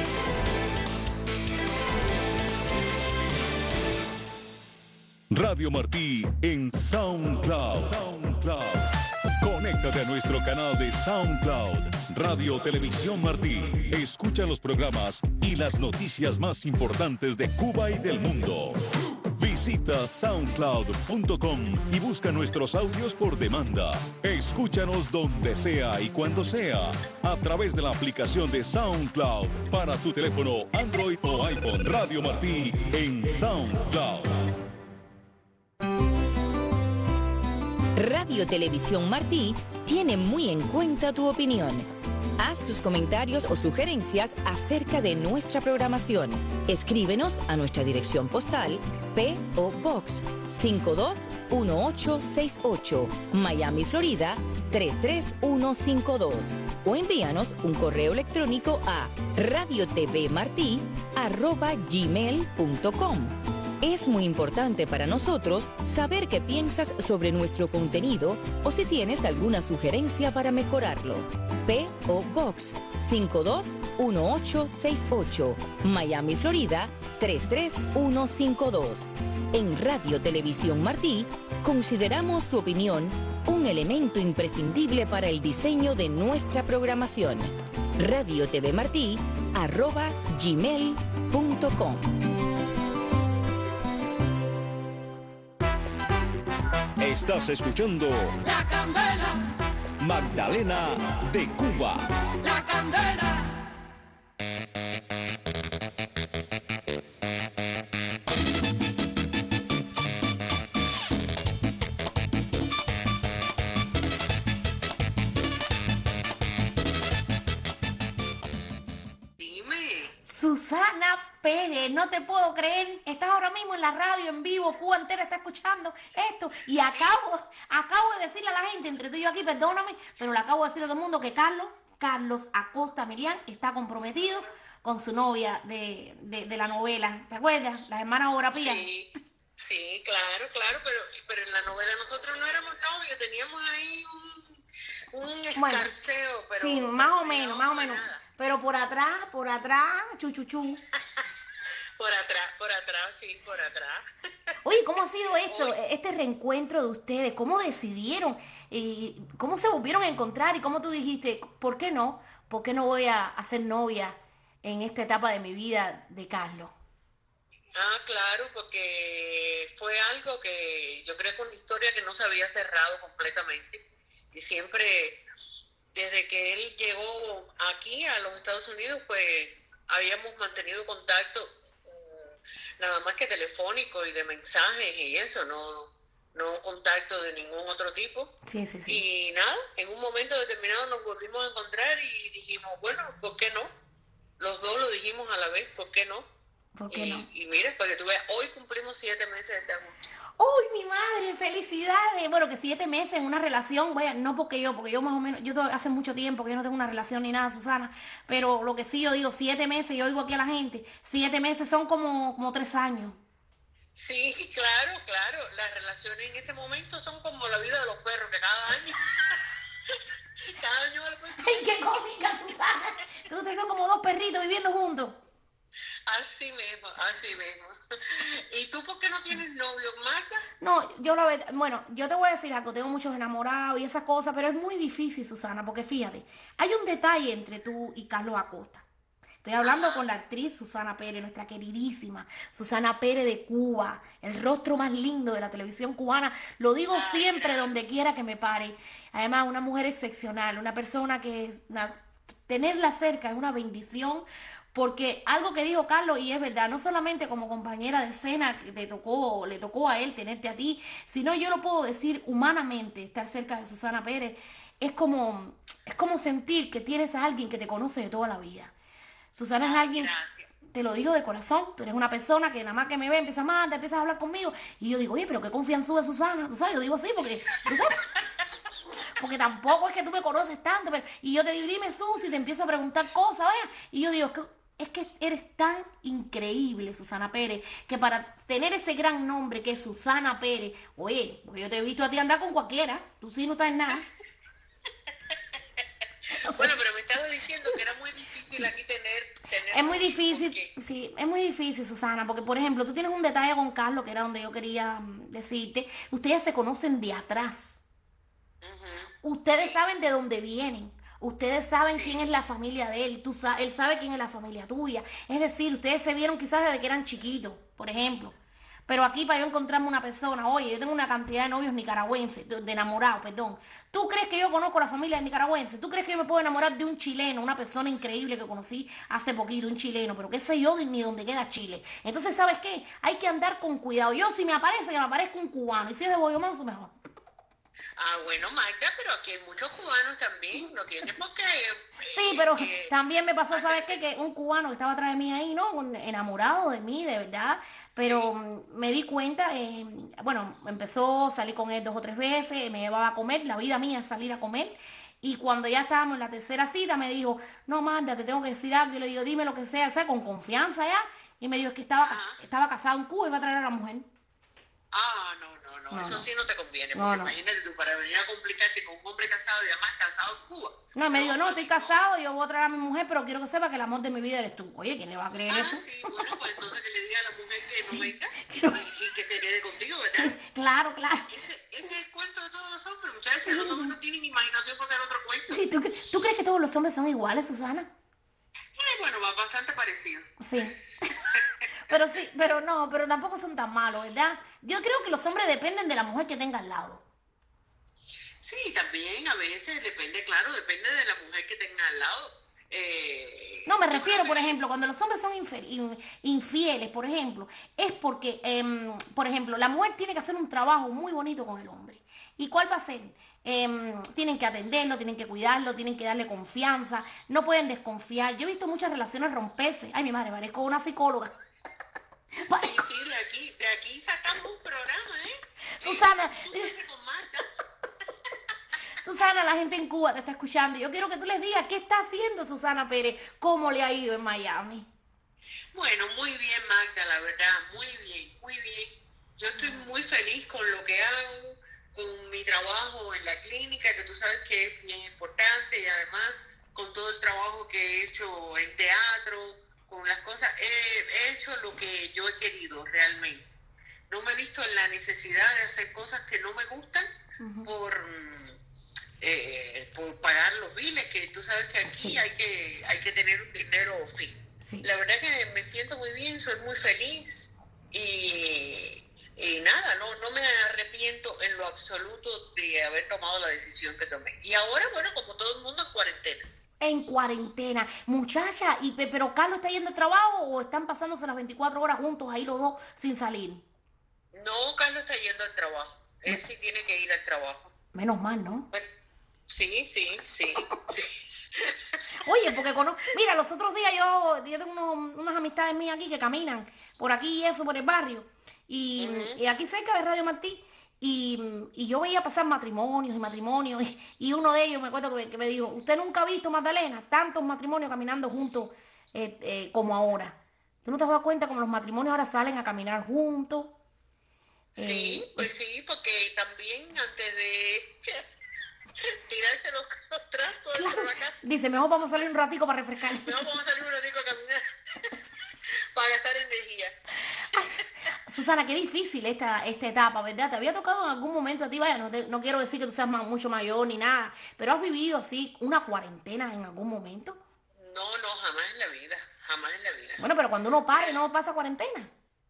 Radio Martí en SoundCloud. SoundCloud. Conéctate a nuestro canal de SoundCloud, Radio Televisión Martí. Escucha los programas y las noticias más importantes de Cuba y del mundo. Visita soundcloud punto com y busca nuestros audios por demanda. Escúchanos donde sea y cuando sea, a través de la aplicación de SoundCloud para tu teléfono Android o iPhone. Radio Martí en SoundCloud. Radio Televisión Martí tiene muy en cuenta tu opinión. Haz tus comentarios o sugerencias acerca de nuestra programación. Escríbenos a nuestra dirección postal P O Box cinco dos uno ocho seis ocho, Miami, Florida tres tres uno cinco dos, o envíanos un correo electrónico a radiotvmartí arroba gmail punto com. Es muy importante para nosotros saber qué piensas sobre nuestro contenido o si tienes alguna sugerencia para mejorarlo. P O Box cinco dos uno ocho seis ocho, Miami, Florida tres tres uno cinco dos. En Radio Televisión Martí consideramos tu opinión un elemento imprescindible para el diseño de nuestra programación. radiotvmartí arroba gmail punto com. Estás escuchando La Candela, Magdalena de Cuba. La Candela. Susana Pérez, no te puedo creer, estás ahora mismo en la radio en vivo, Cuba entera está escuchando esto y acabo, acabo de decirle a la gente, entre tú y yo aquí, perdóname, pero le acabo de decir a todo el mundo que Carlos, Carlos Acosta Melián está comprometido con su novia de, de, de la novela, ¿te acuerdas? Las hermanas Obra Pía. Sí, sí, claro, claro, pero, pero en la novela nosotros no éramos novios, teníamos ahí un, un escarceo, bueno, pero... Sí, más o menos, más o menos. Nada. Pero por atrás, por atrás, chuchuchú. Por atrás, por atrás, sí, por atrás. Oye, ¿cómo ha sido esto, Oye. este reencuentro de ustedes? ¿Cómo decidieron? ¿Y cómo se volvieron a encontrar? ¿Y cómo tú dijiste, por qué no? ¿Por qué no voy a, a ser novia en esta etapa de mi vida de Carlos? Ah, claro, porque fue algo que yo creo que una historia que no se había cerrado completamente. Y siempre... Desde que él llegó aquí a los Estados Unidos, pues habíamos mantenido contacto um, nada más que telefónico y de mensajes y eso, no, no contacto de ningún otro tipo. Sí, sí, sí. Y nada, en un momento determinado nos volvimos a encontrar y dijimos, bueno, ¿por qué no? Los dos lo dijimos a la vez, ¿por qué no? ¿Por qué y, no? Y mira, para que tú veas, hoy cumplimos siete meses de estar juntos. ¡Uy, mi madre! ¡Felicidades! Bueno, que siete meses en una relación, vaya, no porque yo, porque yo más o menos, yo to- hace mucho tiempo que yo no tengo una relación ni nada, Susana, pero lo que sí yo digo, siete meses, yo oigo aquí a la gente, siete meses son como, como tres años. Sí, claro, claro, las relaciones en este momento son como la vida de los perros, que cada año, cada año algo así. ¡Ay, qué cómica, Susana! Entonces ustedes son como dos perritos viviendo juntos. Así mismo, así mismo. ¿Y tú por qué no tienes novio, Magda? No, yo la verdad, bueno, yo te voy a decir algo, tengo muchos enamorados y esas cosas, pero es muy difícil, Susana, porque fíjate, hay un detalle entre tú y Carlos Acosta. Estoy hablando Ajá. con la actriz Susana Pérez, nuestra queridísima Susana Pérez de Cuba, el rostro más lindo de la televisión cubana. Lo digo Ay, siempre gracias. Donde quiera que me pare. Además, una mujer excepcional, una persona que es, una, tenerla cerca es una bendición. Porque algo que dijo Carlos, y es verdad, no solamente como compañera de escena que te tocó, le tocó a él tenerte a ti, sino yo lo puedo decir humanamente, estar cerca de Susana Pérez, es como, es como sentir que tienes a alguien que te conoce de toda la vida. Susana es alguien, te lo digo de corazón, tú eres una persona que nada más que me ve, empieza a te empiezas a hablar conmigo, y yo digo, oye, pero qué confianzuda Susana, tú sabes, yo digo así porque, tú sabes, porque tampoco es que tú me conoces tanto, pero, y yo te digo, dime Susi, te empiezo a preguntar cosas, vaya, y yo digo, es que eres tan increíble, Susana Pérez, que para tener ese gran nombre que es Susana Pérez, oye, porque yo te he visto a ti andar con cualquiera, tú sí no estás en nada. Bueno, pero me estabas diciendo que era muy difícil aquí tener... tener es muy difícil, porque... sí, es muy difícil, Susana, porque por ejemplo, tú tienes un detalle con Carlos, que era donde yo quería um, decirte, ustedes se conocen de atrás, uh-huh. Ustedes sí. saben de dónde vienen, ustedes saben sí. quién es la familia de él, tú sa- él sabe quién es la familia tuya, es decir, ustedes se vieron quizás desde que eran chiquitos, por ejemplo. Pero aquí para yo encontrarme una persona, oye, yo tengo una cantidad de novios nicaragüenses, de, de enamorados, perdón. ¿Tú crees que yo conozco la familia nicaragüense? ¿Tú crees que yo me puedo enamorar de un chileno, una persona increíble que conocí hace poquito, un chileno? Pero qué sé yo ni dónde queda Chile. Entonces, ¿sabes qué? Hay que andar con cuidado. Yo si me aparece, que me aparezca un cubano. Y si es de Boyomanso, mejor. Ah, bueno, Magda, pero aquí hay muchos cubanos también, no tiene por qué... Sí, pero eh, también me pasó, ¿sabes qué? Que un cubano que estaba atrás de mí ahí, ¿no? Enamorado de mí, de verdad, pero sí. me di cuenta, eh, bueno, empezó, salí con él dos o tres veces, me llevaba a comer, la vida mía es salir a comer, y cuando ya estábamos en la tercera cita me dijo, no, Magda, te tengo que decir algo, yo le digo, dime lo que sea, o sea, con confianza ya, y me dijo, es que estaba, estaba casado en Cuba y iba a traer a la mujer. Ah, no, no, no, no, eso no. sí no te conviene, porque no, no. imagínate tú, para venir a complicarte con un hombre casado y además casado en Cuba. No, me dijo, no, estoy casado, yo voy a traer a mi mujer, pero quiero que sepa que el amor de mi vida eres tú. Oye, ¿quién le va a creer ah, eso? sí, bueno, pues entonces que le diga a la mujer que sí, no venga que no... Y, y que se quede contigo, ¿verdad? Claro, claro. Ese, ese es el cuento de todos los hombres, muchachos, sí. Los hombres no tienen imaginación para hacer otro cuento. Sí, ¿tú, ¿tú crees que todos los hombres son iguales, Susana? Eh, bueno, va bastante parecido. Sí. Pero sí, pero no, pero tampoco son tan malos, ¿verdad? Yo creo que los hombres dependen de la mujer que tenga al lado. Sí, también a veces depende, claro, depende de la mujer que tenga al lado. Eh, no, me refiero, por ejemplo, cuando los hombres son infiel, in, infieles, por ejemplo, es porque, eh, por ejemplo, la mujer tiene que hacer un trabajo muy bonito con el hombre. ¿Y cuál va a ser? Eh, tienen que atenderlo, tienen que cuidarlo, tienen que darle confianza, no pueden desconfiar. Yo he visto muchas relaciones romperse. Ay, mi madre, parezco una psicóloga. Sí, sí, de aquí, de aquí sacamos un programa, ¿eh? Susana, eh, con Marta. Susana, la gente en Cuba te está escuchando. Yo quiero que tú les digas qué está haciendo Susana Pérez, cómo le ha ido en Miami. Bueno, muy bien, Magda, la verdad, muy bien, muy bien. Yo estoy muy feliz con lo que hago, con mi trabajo en la clínica, que tú sabes que es bien importante, y además con todo el trabajo que he hecho en teatro, con las cosas, he, he hecho lo que yo he querido realmente. No me he visto en la necesidad de hacer cosas que no me gustan uh-huh. por, eh, por pagar los biles, que tú sabes que aquí sí. hay que hay que tener un dinero fijo. Sí. La verdad que me siento muy bien, soy muy feliz y, y nada, no, no me arrepiento en lo absoluto de haber tomado la decisión que tomé. Y ahora, bueno, como todo el mundo, en cuarentena. En cuarentena. Muchacha, y pero Carlos está yendo al trabajo o están pasándose las veinticuatro horas juntos ahí los dos sin salir. No, Carlos está yendo al trabajo. Él no. sí tiene que ir al trabajo. Menos mal, ¿no? Bueno, sí, sí, sí. sí. Oye, porque conozco... Mira, los otros días yo, yo tengo unos, unas amistades mías aquí que caminan por aquí y eso, por el barrio. Y, uh-huh. y aquí cerca de Radio Martí. Y, y yo veía pasar matrimonios y matrimonios y, y uno de ellos me acuerdo que, que me dijo, ¿usted nunca ha visto, Magdalena, tantos matrimonios caminando juntos eh, eh, como ahora? ¿Tú no te has dado cuenta como los matrimonios ahora salen a caminar juntos? Sí, eh, pues sí, porque también antes de tirarse los, los trastos claro, por la casa. Dice, mejor vamos a salir un ratico para refrescar. Mejor vamos a salir un ratico a caminar para gastar energía. Ay, Susana, qué difícil esta, esta etapa, ¿verdad? ¿Te había tocado en algún momento a ti? Vaya, no, te, no quiero decir que tú seas más, mucho mayor ni nada, pero ¿has vivido así una cuarentena en algún momento? No, no, jamás en la vida, jamás en la vida. Bueno, pero cuando uno pare, ¿no pasa cuarentena?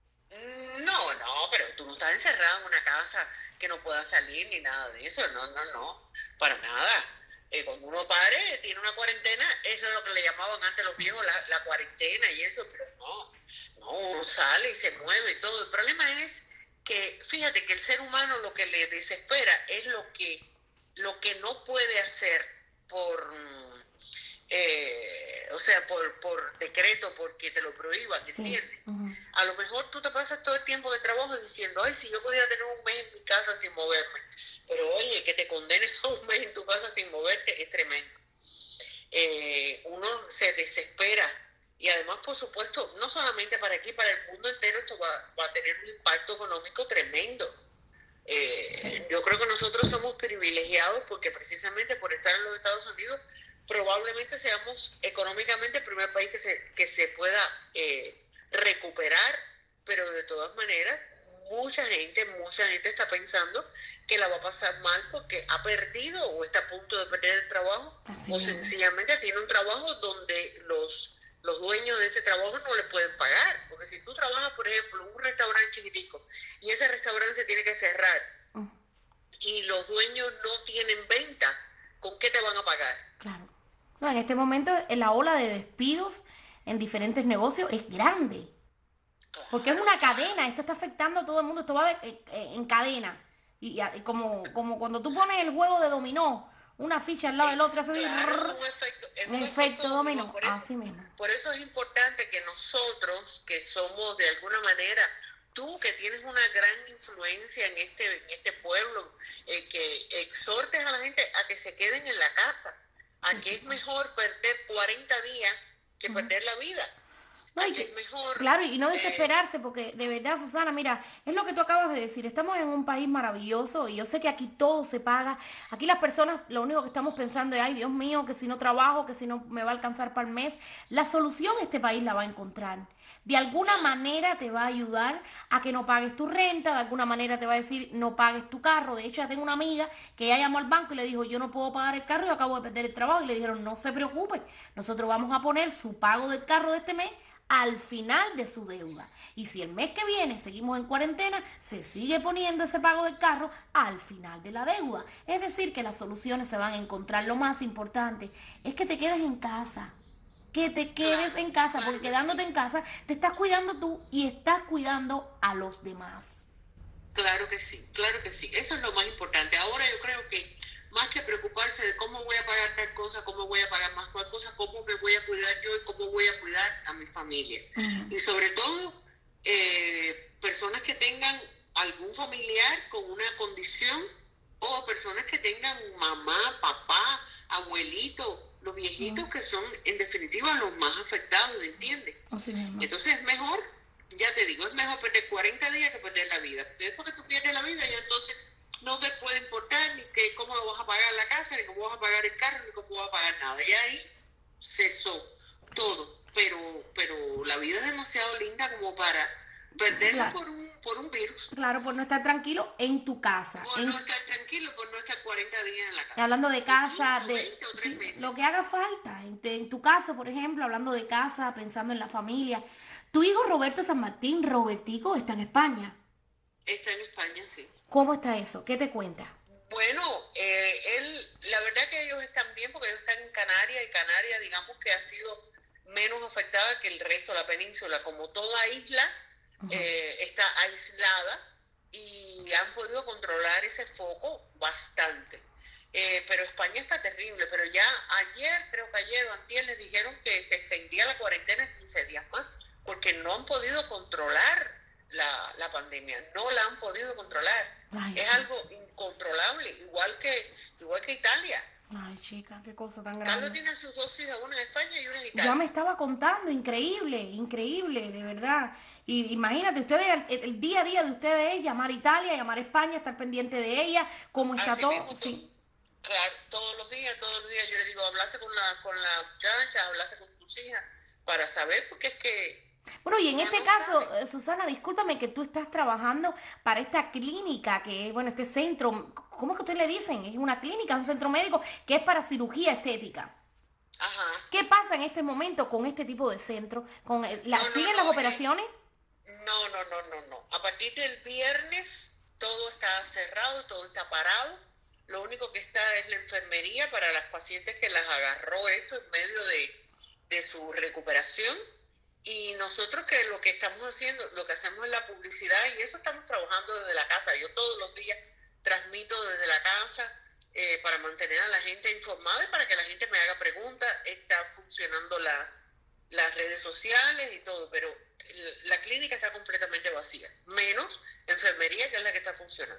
No, no, pero tú no estás encerrado en una casa que no pueda salir ni nada de eso, no, no, no, para nada. Eh, cuando uno pare, tiene una cuarentena, eso es lo que le llamaban antes los viejos, la, la cuarentena y eso, pero no, no, uno sale y se mueve y todo. El problema es que, fíjate que el ser humano lo que le desespera es lo que, lo que no puede hacer por, eh, o sea, por, por decreto, porque te lo prohíban, ¿entiendes? Sí. Uh-huh. A lo mejor tú te pasas todo el tiempo de trabajo diciendo, ay, si yo pudiera tener un mes en mi casa sin moverme. Pero oye, que te condenes a un mes en tu casa sin moverte es tremendo. Eh, uno se desespera y además, por supuesto, no solamente para aquí, para el mundo entero esto va, va a tener un impacto económico tremendo. Eh, sí. Yo creo que nosotros somos privilegiados porque precisamente por estar en los Estados Unidos probablemente seamos económicamente el primer país que se, que se pueda eh, recuperar, pero de todas maneras mucha gente, mucha gente está pensando que la va a pasar mal porque ha perdido o está a punto de perder el trabajo. Así o es. Sencillamente tiene un trabajo donde los, los dueños de ese trabajo no le pueden pagar. Porque si tú trabajas, por ejemplo, en un restaurante chiquitico y ese restaurante se tiene que cerrar uh. y los dueños no tienen venta, ¿con qué te van a pagar? Claro. No, en este momento la ola de despidos en diferentes negocios es grande. Porque es una cadena, esto está afectando a todo el mundo, esto va de, eh, en cadena. Y, y como, como cuando tú pones el juego de dominó, una ficha al lado del otro, así, claro, un efecto, un efecto, efecto dominó, por eso, así mismo. Por eso es importante que nosotros, que somos de alguna manera, tú que tienes una gran influencia en este, en este pueblo, eh, que exhortes a la gente a que se queden en la casa, a que sí, es sí. mejor perder cuarenta días que uh-huh. perder la vida. No, y que, es mejor, claro, y no desesperarse, eh, porque de verdad, Susana, mira, es lo que tú acabas de decir, estamos en un país maravilloso y yo sé que aquí todo se paga, aquí las personas lo único que estamos pensando es, ay Dios mío, que si no trabajo, que si no me va a alcanzar para el mes. La solución este país la va a encontrar, de alguna manera te va a ayudar a que no pagues tu renta, de alguna manera te va a decir no pagues tu carro. De hecho, ya tengo una amiga que ella llamó al banco y le dijo, yo no puedo pagar el carro, yo acabo de perder el trabajo, y le dijeron, no se preocupe, nosotros vamos a poner su pago del carro de este mes al final de su deuda. Y si el mes que viene seguimos en cuarentena, se sigue poniendo ese pago del carro al final de la deuda. Es decir, que las soluciones se van a encontrar. Lo más importante es que te quedes en casa. Que te quedes en casa, porque quedándote en casa te estás cuidando tú y estás cuidando a los demás. Claro que sí, claro que sí. Eso es lo más importante. Ahora yo creo que más que preocuparse de cómo voy a pagar tal cosa, cómo voy a pagar más tal cosa, cómo me voy a cuidar yo y cómo voy a cuidar a mi familia. Uh-huh. Y sobre todo, eh, personas que tengan algún familiar con una condición o personas que tengan mamá, papá, abuelito, los viejitos uh-huh. que son en definitiva los más afectados, ¿entiendes? Uh-huh. Entonces es mejor, ya te digo, es mejor perder cuarenta días que perder la vida. Porque después que tú pierdes la vida, ya entonces no te puede importar ni que cómo lo vas a pagar la casa, ni cómo vas a pagar el carro, ni cómo vas a pagar nada. Y ahí cesó todo. Pero pero la vida es demasiado linda como para perderla claro. por un por un virus. Claro, por no estar tranquilo en tu casa. Por en... no estar tranquilo, por no estar cuarenta días en la casa. Hablando de casa, de sí, lo que haga falta. En, en tu caso, por ejemplo, hablando de casa, pensando en la familia. Tu hijo Roberto San Martín, Robertico, está en España. Está en España, sí. ¿Cómo está eso? ¿Qué te cuenta? Bueno, eh, él, la verdad que ellos están bien porque ellos están en Canarias y Canarias, digamos que ha sido menos afectada que el resto de la península. Como toda isla uh-huh. eh, está aislada y han podido controlar ese foco bastante. Eh, pero España está terrible. Pero ya ayer, creo que ayer o antier, les dijeron que se extendía la cuarentena en quince días más porque no han podido controlar La, la pandemia, no la han podido controlar. Ay, es sí. algo incontrolable, igual que igual que Italia. Ay, chica, qué cosa tan grande. Carlos tiene sus dos hijas, una en España y una en Italia. Ya me estaba contando, increíble, increíble, de verdad. Y imagínate, ustedes, el, el día a día de ustedes es llamar a Italia, llamar a España, estar pendiente de ella, cómo está Así todo. Mismo, sí. Claro, todos los días, todos los días yo le digo, hablaste con la, con la muchacha, hablaste con tus hijas, para saber, porque es que Bueno, y en este caso, Susana, discúlpame que tú estás trabajando para esta clínica, que es, bueno, este centro, ¿cómo es que ustedes le dicen? Es una clínica, un centro médico que es para cirugía estética. Ajá. ¿Qué pasa en este momento con este tipo de centro? ¿Con la, no, ¿Siguen no, las no, operaciones? Eh, no, no, no, no, no. A partir del viernes todo está cerrado, todo está parado. Lo único que está es la enfermería para las pacientes que las agarró esto en medio de, de su recuperación. Y nosotros que lo que estamos haciendo, lo que hacemos es la publicidad y eso estamos trabajando desde la casa. Yo todos los días transmito desde la casa eh, para mantener a la gente informada y para que la gente me haga preguntas. Están funcionando las, las redes sociales y todo, pero la clínica está completamente vacía, menos enfermería, que es la que está funcionando.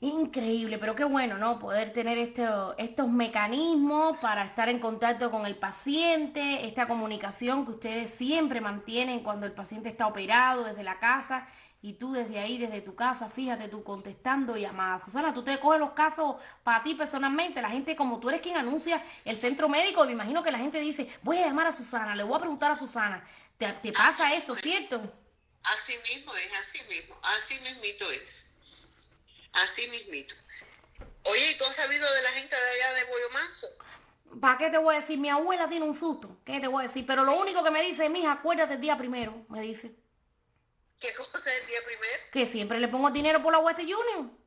Increíble, pero qué bueno, ¿no? Poder tener este, estos mecanismos para estar en contacto con el paciente, esta comunicación que ustedes siempre mantienen cuando el paciente está operado desde la casa y tú desde ahí, desde tu casa, fíjate tú contestando llamadas. Susana, tú te coges los casos para ti personalmente, la gente como tú eres quien anuncia el centro médico, me imagino que la gente dice, voy a llamar a Susana, le voy a preguntar a Susana. ¿Te, te pasa eso, cierto? Así mismo es, así mismo, así mismito es. Así mismito. Oye, ¿y tú has sabido de la gente de allá de Boyo Manso? ¿Para qué te voy a decir? Mi abuela tiene un susto. ¿Qué te voy a decir? Pero lo único que me dice, mija, acuérdate el día primero, me dice. ¿Qué cosa es el día primero? Que siempre le pongo dinero por la Western Union.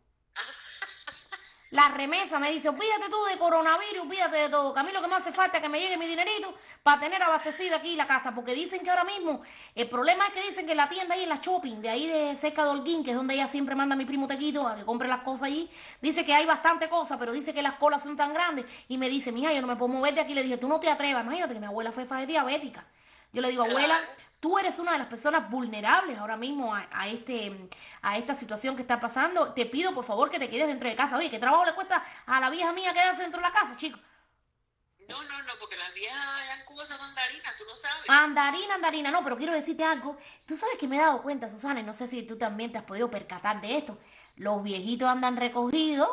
La remesa me dice, olvídate tú de coronavirus, olvídate de todo, que a mí lo que me hace falta es que me llegue mi dinerito para tener abastecida aquí la casa, porque dicen que ahora mismo, el problema es que dicen que la tienda ahí en la shopping, de ahí de cerca de Holguín, que es donde ella siempre manda a mi primo Tequito a que compre las cosas allí, dice que hay bastante cosas, pero dice que las colas son tan grandes, y me dice, mija, yo no me puedo mover de aquí, le dije, tú no te atrevas, imagínate que mi abuela Fefa es diabética. Yo le digo, abuela, tú eres una de las personas vulnerables ahora mismo a, a este a esta situación que está pasando. Te pido, por favor, que te quedes dentro de casa. Oye, ¿qué trabajo le cuesta a la vieja mía quedarse dentro de la casa, chico? No, no, no, porque las viejas allá en Cuba son andarinas, tú lo sabes. Andarina, andarina, no, pero quiero decirte algo. Tú sabes que me he dado cuenta, Susana, y no sé si tú también te has podido percatar de esto. Los viejitos andan recogidos.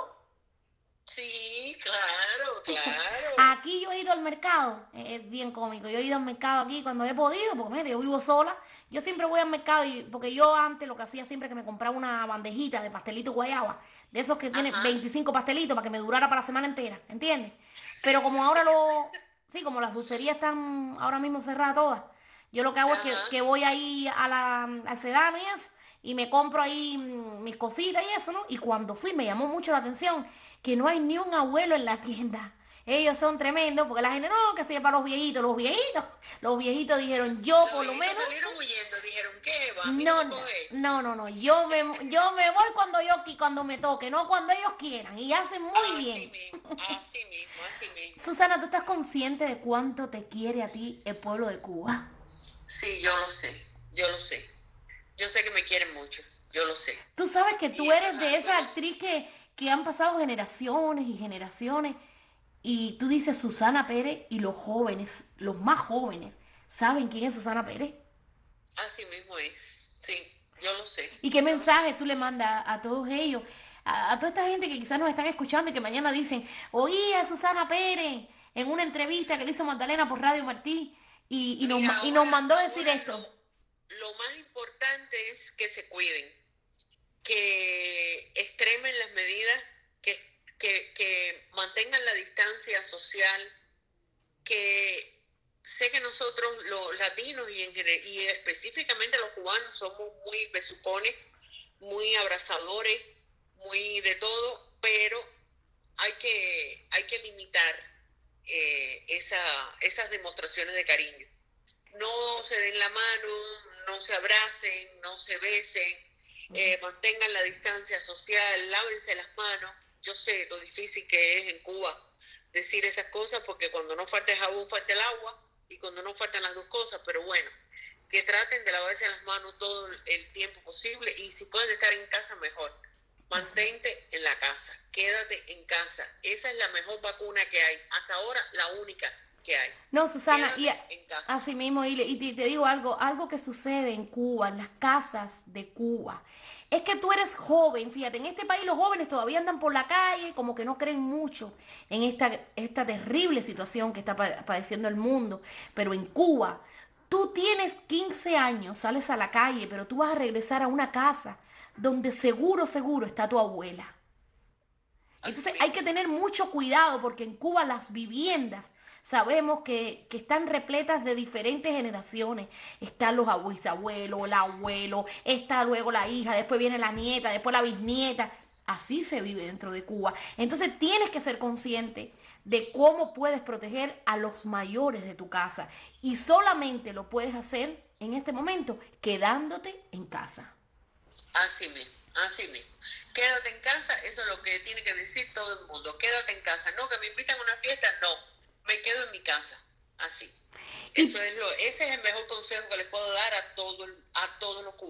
Sí, claro, claro. Aquí yo he ido al mercado, es bien cómico, yo he ido al mercado aquí cuando he podido, porque mire, yo vivo sola, yo siempre voy al mercado, y porque yo antes lo que hacía siempre que me compraba una bandejita de pastelito guayaba, de esos que tienen veinticinco pastelitos para que me durara para la semana entera, ¿entiendes? Pero como ahora lo, sí, como las dulcerías están ahora mismo cerradas todas, yo lo que hago Ajá. es que, que voy ahí a la al Sedano y eso, y me compro ahí mis cositas y eso, ¿no? Y cuando fui me llamó mucho la atención que no hay ni un abuelo en la tienda. Ellos son tremendos, porque la gente, no, que sea para los viejitos, los viejitos, los viejitos dijeron, yo los por lo menos... salieron huyendo, dijeron, ¿qué va? No, no, no, no, no, yo me, yo me voy cuando yo, cuando me toque, no cuando ellos quieran, y hacen muy así bien. Mismo, así mismo, así mismo. Susana, ¿tú estás consciente de cuánto te quiere a ti el pueblo de Cuba? Sí, yo lo sé, yo lo sé. Yo sé que me quieren mucho, yo lo sé. Tú sabes que tú eres de esa actriz que, que han pasado generaciones y generaciones, y tú dices Susana Pérez, y los jóvenes, los más jóvenes, ¿saben quién es Susana Pérez? Así mismo es, sí, yo lo sé. ¿Y qué mensajes tú le mandas a todos ellos? A, a toda esta gente que quizás nos están escuchando y que mañana dicen, oí a Susana Pérez en una entrevista que le hizo Magdalena por Radio Martí, y, y, Mira, nos, y nos mandó a decir esto. Lo, lo más importante es que se cuiden, que extremen las medidas, que Que, que mantengan la distancia social, que sé que nosotros los latinos y, en, y específicamente los cubanos somos muy besucones, muy abrazadores, muy de todo, pero hay que, hay que limitar eh, esa, esas demostraciones de cariño. No se den la mano, no se abracen, no se besen, eh, mantengan la distancia social, lávense las manos. Yo sé lo difícil que es en Cuba decir esas cosas, porque cuando no falta el jabón, falta el agua, y cuando no faltan las dos cosas, pero bueno, que traten de lavarse las manos todo el tiempo posible, y si pueden estar en casa, mejor. Mantente en la casa, quédate en casa. Esa es la mejor vacuna que hay. Hasta ahora, la única que hay. No, Susana, y a, así mismo, y, y te, te digo algo, algo que sucede en Cuba, en las casas de Cuba, es que tú eres joven, fíjate, en este país los jóvenes todavía andan por la calle, como que no creen mucho en esta, esta terrible situación que está padeciendo el mundo, pero en Cuba, tú tienes quince años, sales a la calle, pero tú vas a regresar a una casa donde seguro, seguro está tu abuela. Entonces hay que tener mucho cuidado, porque en Cuba las viviendas sabemos que, que están repletas de diferentes generaciones. Están los abuelos, el abuelo, está luego la hija, después viene la nieta, después la bisnieta. Así se vive dentro de Cuba. Entonces tienes que ser consciente de cómo puedes proteger a los mayores de tu casa. Y solamente lo puedes hacer en este momento quedándote en casa. Así mismo, así mismo. Quédate en casa, eso es lo que tiene que decir todo el mundo. Quédate en casa. No, que me invitan a una fiesta, no. Me quedo en mi casa, así. Eso es lo, ese es el mejor consejo que les puedo dar a, todo, a todos los cubanos.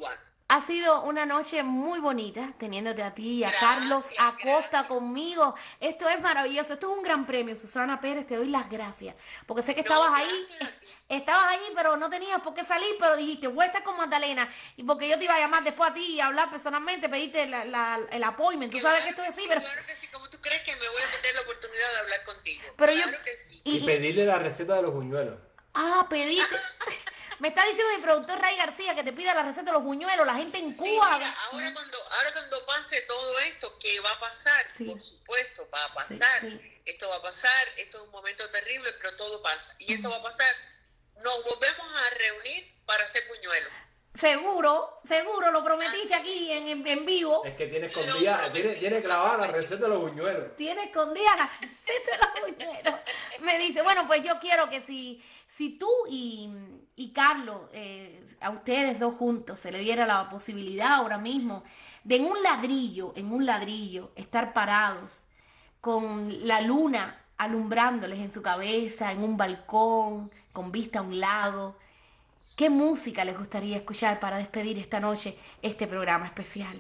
Ha sido una noche muy bonita teniéndote a ti y a Gracias, Carlos Acosta gracias. conmigo. Esto es maravilloso, esto es un gran premio. Susana Pérez, te doy las gracias. Porque sé que No, estabas ahí, gracias a ti. estabas ahí, pero no tenías por qué salir, pero dijiste, voy a estar con Magdalena. Y porque yo te iba a llamar después a ti y hablar personalmente, pediste la, la, el appointment. Tú sabes que esto es así, sí, pero... Claro que sí, como tú crees que me voy a tener la oportunidad de hablar contigo. Pero claro yo- que sí. Y- Y pedirle la receta de los buñuelos. Ah, pediste... Me está diciendo mi productor Ray García que te pida la receta de los buñuelos, la gente en Sí, Cuba. mira, ahora cuando ahora cuando pase todo esto, ¿qué va a pasar? Sí. Por supuesto, va a pasar. Sí, sí. Esto va a pasar, esto es un momento terrible, pero todo pasa. Y esto va a pasar. Nos volvemos a reunir para hacer buñuelos. Seguro, seguro, lo prometiste aquí en, en, en vivo. Es que tiene escondida, tiene, tiene clavada la receta de los buñuelos. Tiene escondida la receta de los buñuelos. Me dice, bueno, pues yo quiero que si, si tú y, y Carlos, eh, a ustedes dos juntos, se le diera la posibilidad ahora mismo de en un ladrillo, en un ladrillo, estar parados con la luna alumbrándoles en su cabeza, en un balcón, con vista a un lago. ¿Qué música les gustaría escuchar para despedir esta noche este programa especial?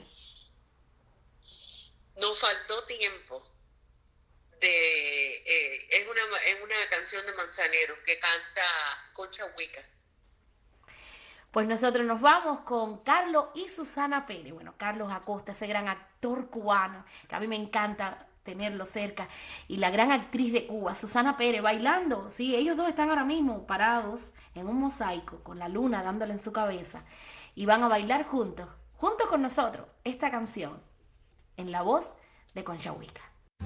Nos faltó tiempo. De, eh, es, una, es una canción de Manzanero que canta Concha Huica. Pues nosotros nos vamos con Carlos y Susana Pérez. Bueno, Carlos Acosta, ese gran actor cubano, que a mí me encanta tenerlo cerca, y la gran actriz de Cuba, Susana Pérez, bailando. Sí, ellos dos están ahora mismo parados en un mosaico, con la luna dándole en su cabeza, y van a bailar juntos, juntos con nosotros, esta canción, en la voz de Concha Huica.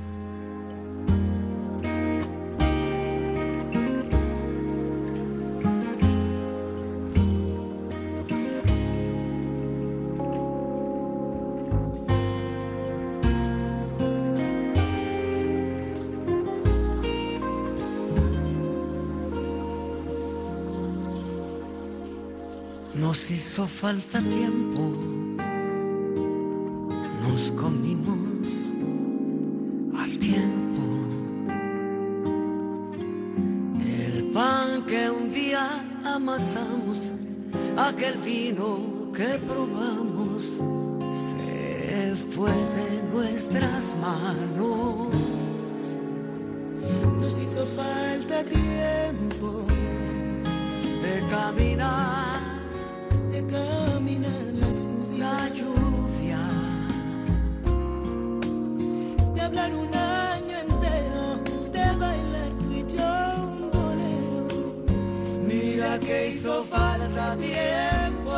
Nos hizo falta tiempo, nos comimos al tiempo el pan que un día amasamos, aquel vino que probamos, se fue de nuestras manos. Nos hizo falta tiempo de caminar, de caminar la lluvia, la lluvia, de hablar un año entero, de bailar tú y yo un bolero. mira que hizo falta tiempo.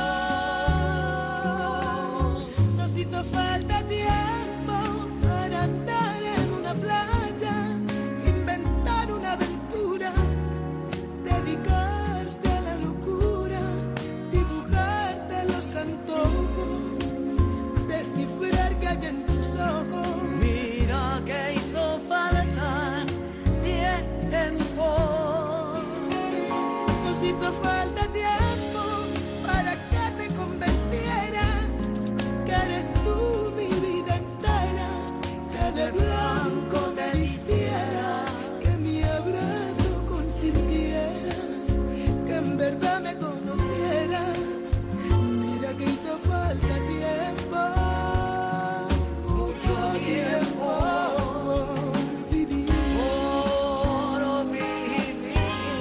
Nos hizo falta tiempo para andar en una playa, inventar una aventura, dedicarse a la locura, dibujarte los antojos, descifrar qué hay en tus ojos. Mira que hizo falta tiempo. Nos hizo falta tiempo para que te convenciera que eres tú mi vida entera, que de blanco te vistiera, que mi abrazo consintieras, que en verdad me conocieras. Mira que hizo falta tiempo, mucho tiempo por vivir. Por vivir.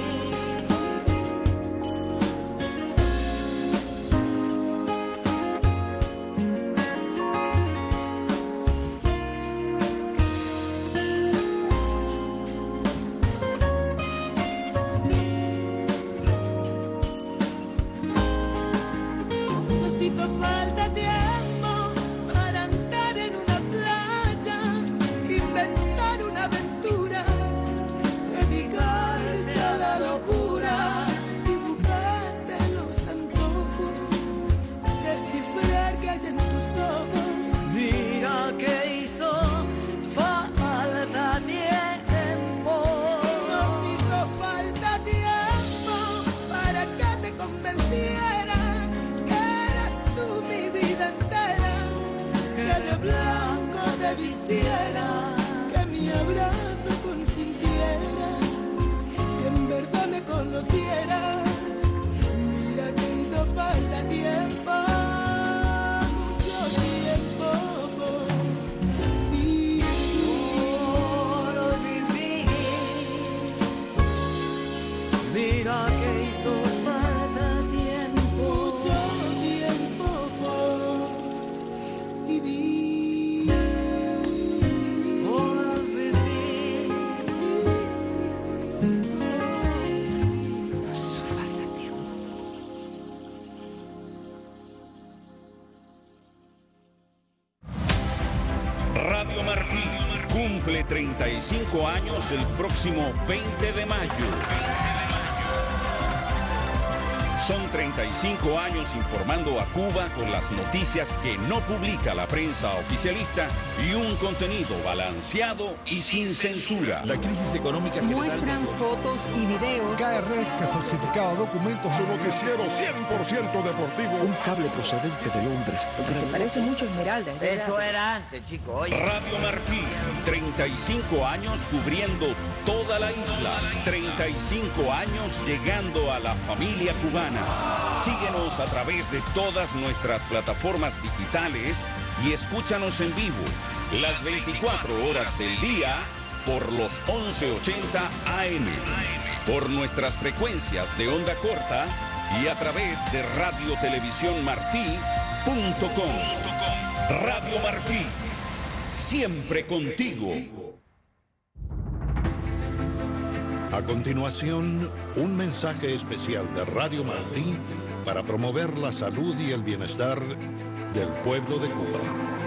Nos hizo falta tiempo para andar en una playa, inventar una aventura, dedicarse a la locura, dibujarte los antojos, descifrar qué hay en tus ojos. Mira que hizo falta tiempo. Nos hizo falta tiempo para que te convenciera que eras tú mi vida entera, que de blanco te vistiera, que mi abrazo consintieras, que en verdad me conocieras. Mira que hizo falta tiempo. cumple treinta y cinco años el próximo veinte de mayo. Son treinta y cinco años informando a Cuba con las noticias que no publica la prensa oficialista y un contenido balanceado y sin censura. La crisis económica general... Muestran fotos y videos. K R que falsificaba documentos. Su noticiero cien por ciento deportivo. Un cable procedente de Londres. Porque se parece mucho a Esmeralda. Eso era antes, chicos. Radio Martí, treinta y cinco años cubriendo toda la isla. treinta y cinco años llegando a la familia cubana. Síguenos a través de todas nuestras plataformas digitales y escúchanos en vivo las veinticuatro horas del día por los once ochenta A M, por nuestras frecuencias de onda corta y a través de radio televisión martí punto com. Radio Martí, siempre contigo. A continuación, un mensaje especial de Radio Martí para promover la salud y el bienestar del pueblo de Cuba.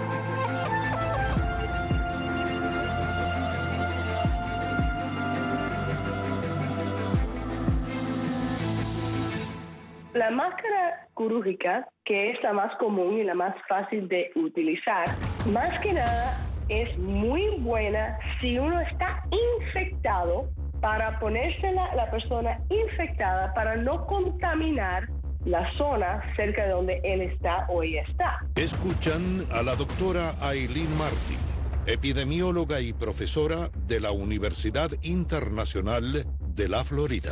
La máscara quirúrgica, que es la más común y la más fácil de utilizar, más que nada es muy buena si uno está infectado, para ponérsela la persona infectada para no contaminar la zona cerca de donde él está o ella está. Escuchan a la doctora Aileen Martí, epidemióloga y profesora de la Universidad Internacional de la Florida.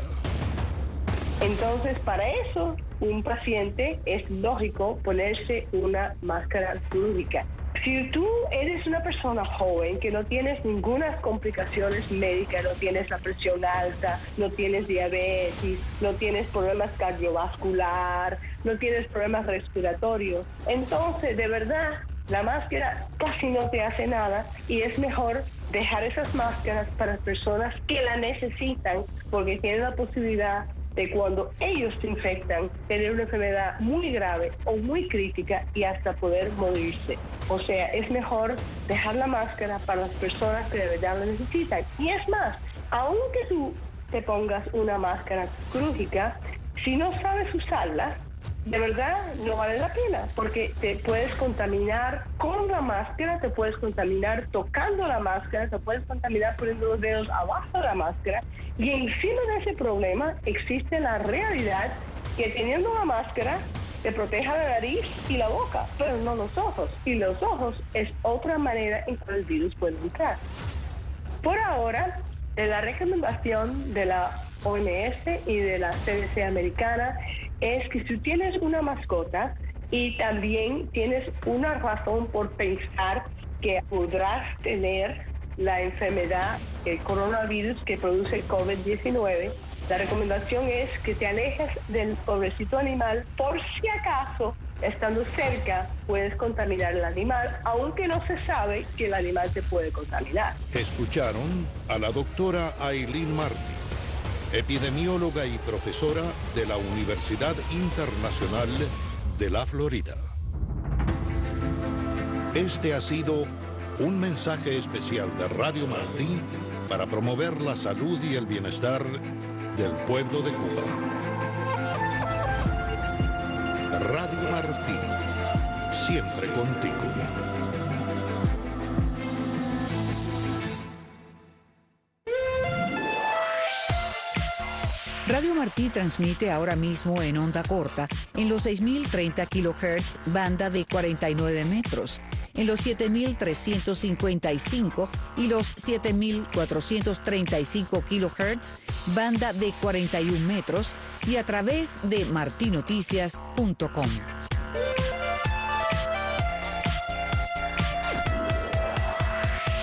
Entonces, para eso, un paciente es lógico ponerse una máscara quirúrgica. Si tú eres una persona joven que no tienes ninguna complicaciones médicas, no tienes la presión alta, no tienes diabetes, no tienes problemas cardiovasculares, no tienes problemas respiratorios, entonces de verdad la máscara casi no te hace nada y es mejor dejar esas máscaras para personas que la necesitan porque tienen la posibilidad de cuando ellos se infectan, tener una enfermedad muy grave o muy crítica y hasta poder morirse. O sea, es mejor dejar la máscara para las personas que de verdad la necesitan. Y es más, aunque tú te pongas una máscara quirúrgica, si no sabes usarla, de verdad no vale la pena, porque te puedes contaminar con la máscara, te puedes contaminar tocando la máscara, te puedes contaminar poniendo los dedos abajo de la máscara, y encima de ese problema existe la realidad que teniendo la máscara te proteja la nariz y la boca, pero no los ojos, y los ojos es otra manera en que el virus puede entrar. Por ahora, de la recomendación de la O M S y de la C D C americana es que si tienes una mascota y también tienes una razón por pensar que podrás tener la enfermedad, el coronavirus que produce COVID diecinueve, la recomendación es que te alejes del pobrecito animal por si acaso, estando cerca, puedes contaminar el animal, aunque no se sabe que el animal te puede contaminar. Escucharon a la doctora Aileen Martí, epidemióloga y profesora de la Universidad Internacional de la Florida. Este ha sido un mensaje especial de Radio Martí para promover la salud y el bienestar del pueblo de Cuba. Radio Martí, siempre contigo. Radio Martí transmite ahora mismo en onda corta en los seis mil treinta kilohertz, banda de cuarenta y nueve metros, en los siete mil trescientos cincuenta y cinco y los siete mil cuatrocientos treinta y cinco kilohertz, banda de cuarenta y un metros, y a través de martinoticias punto com.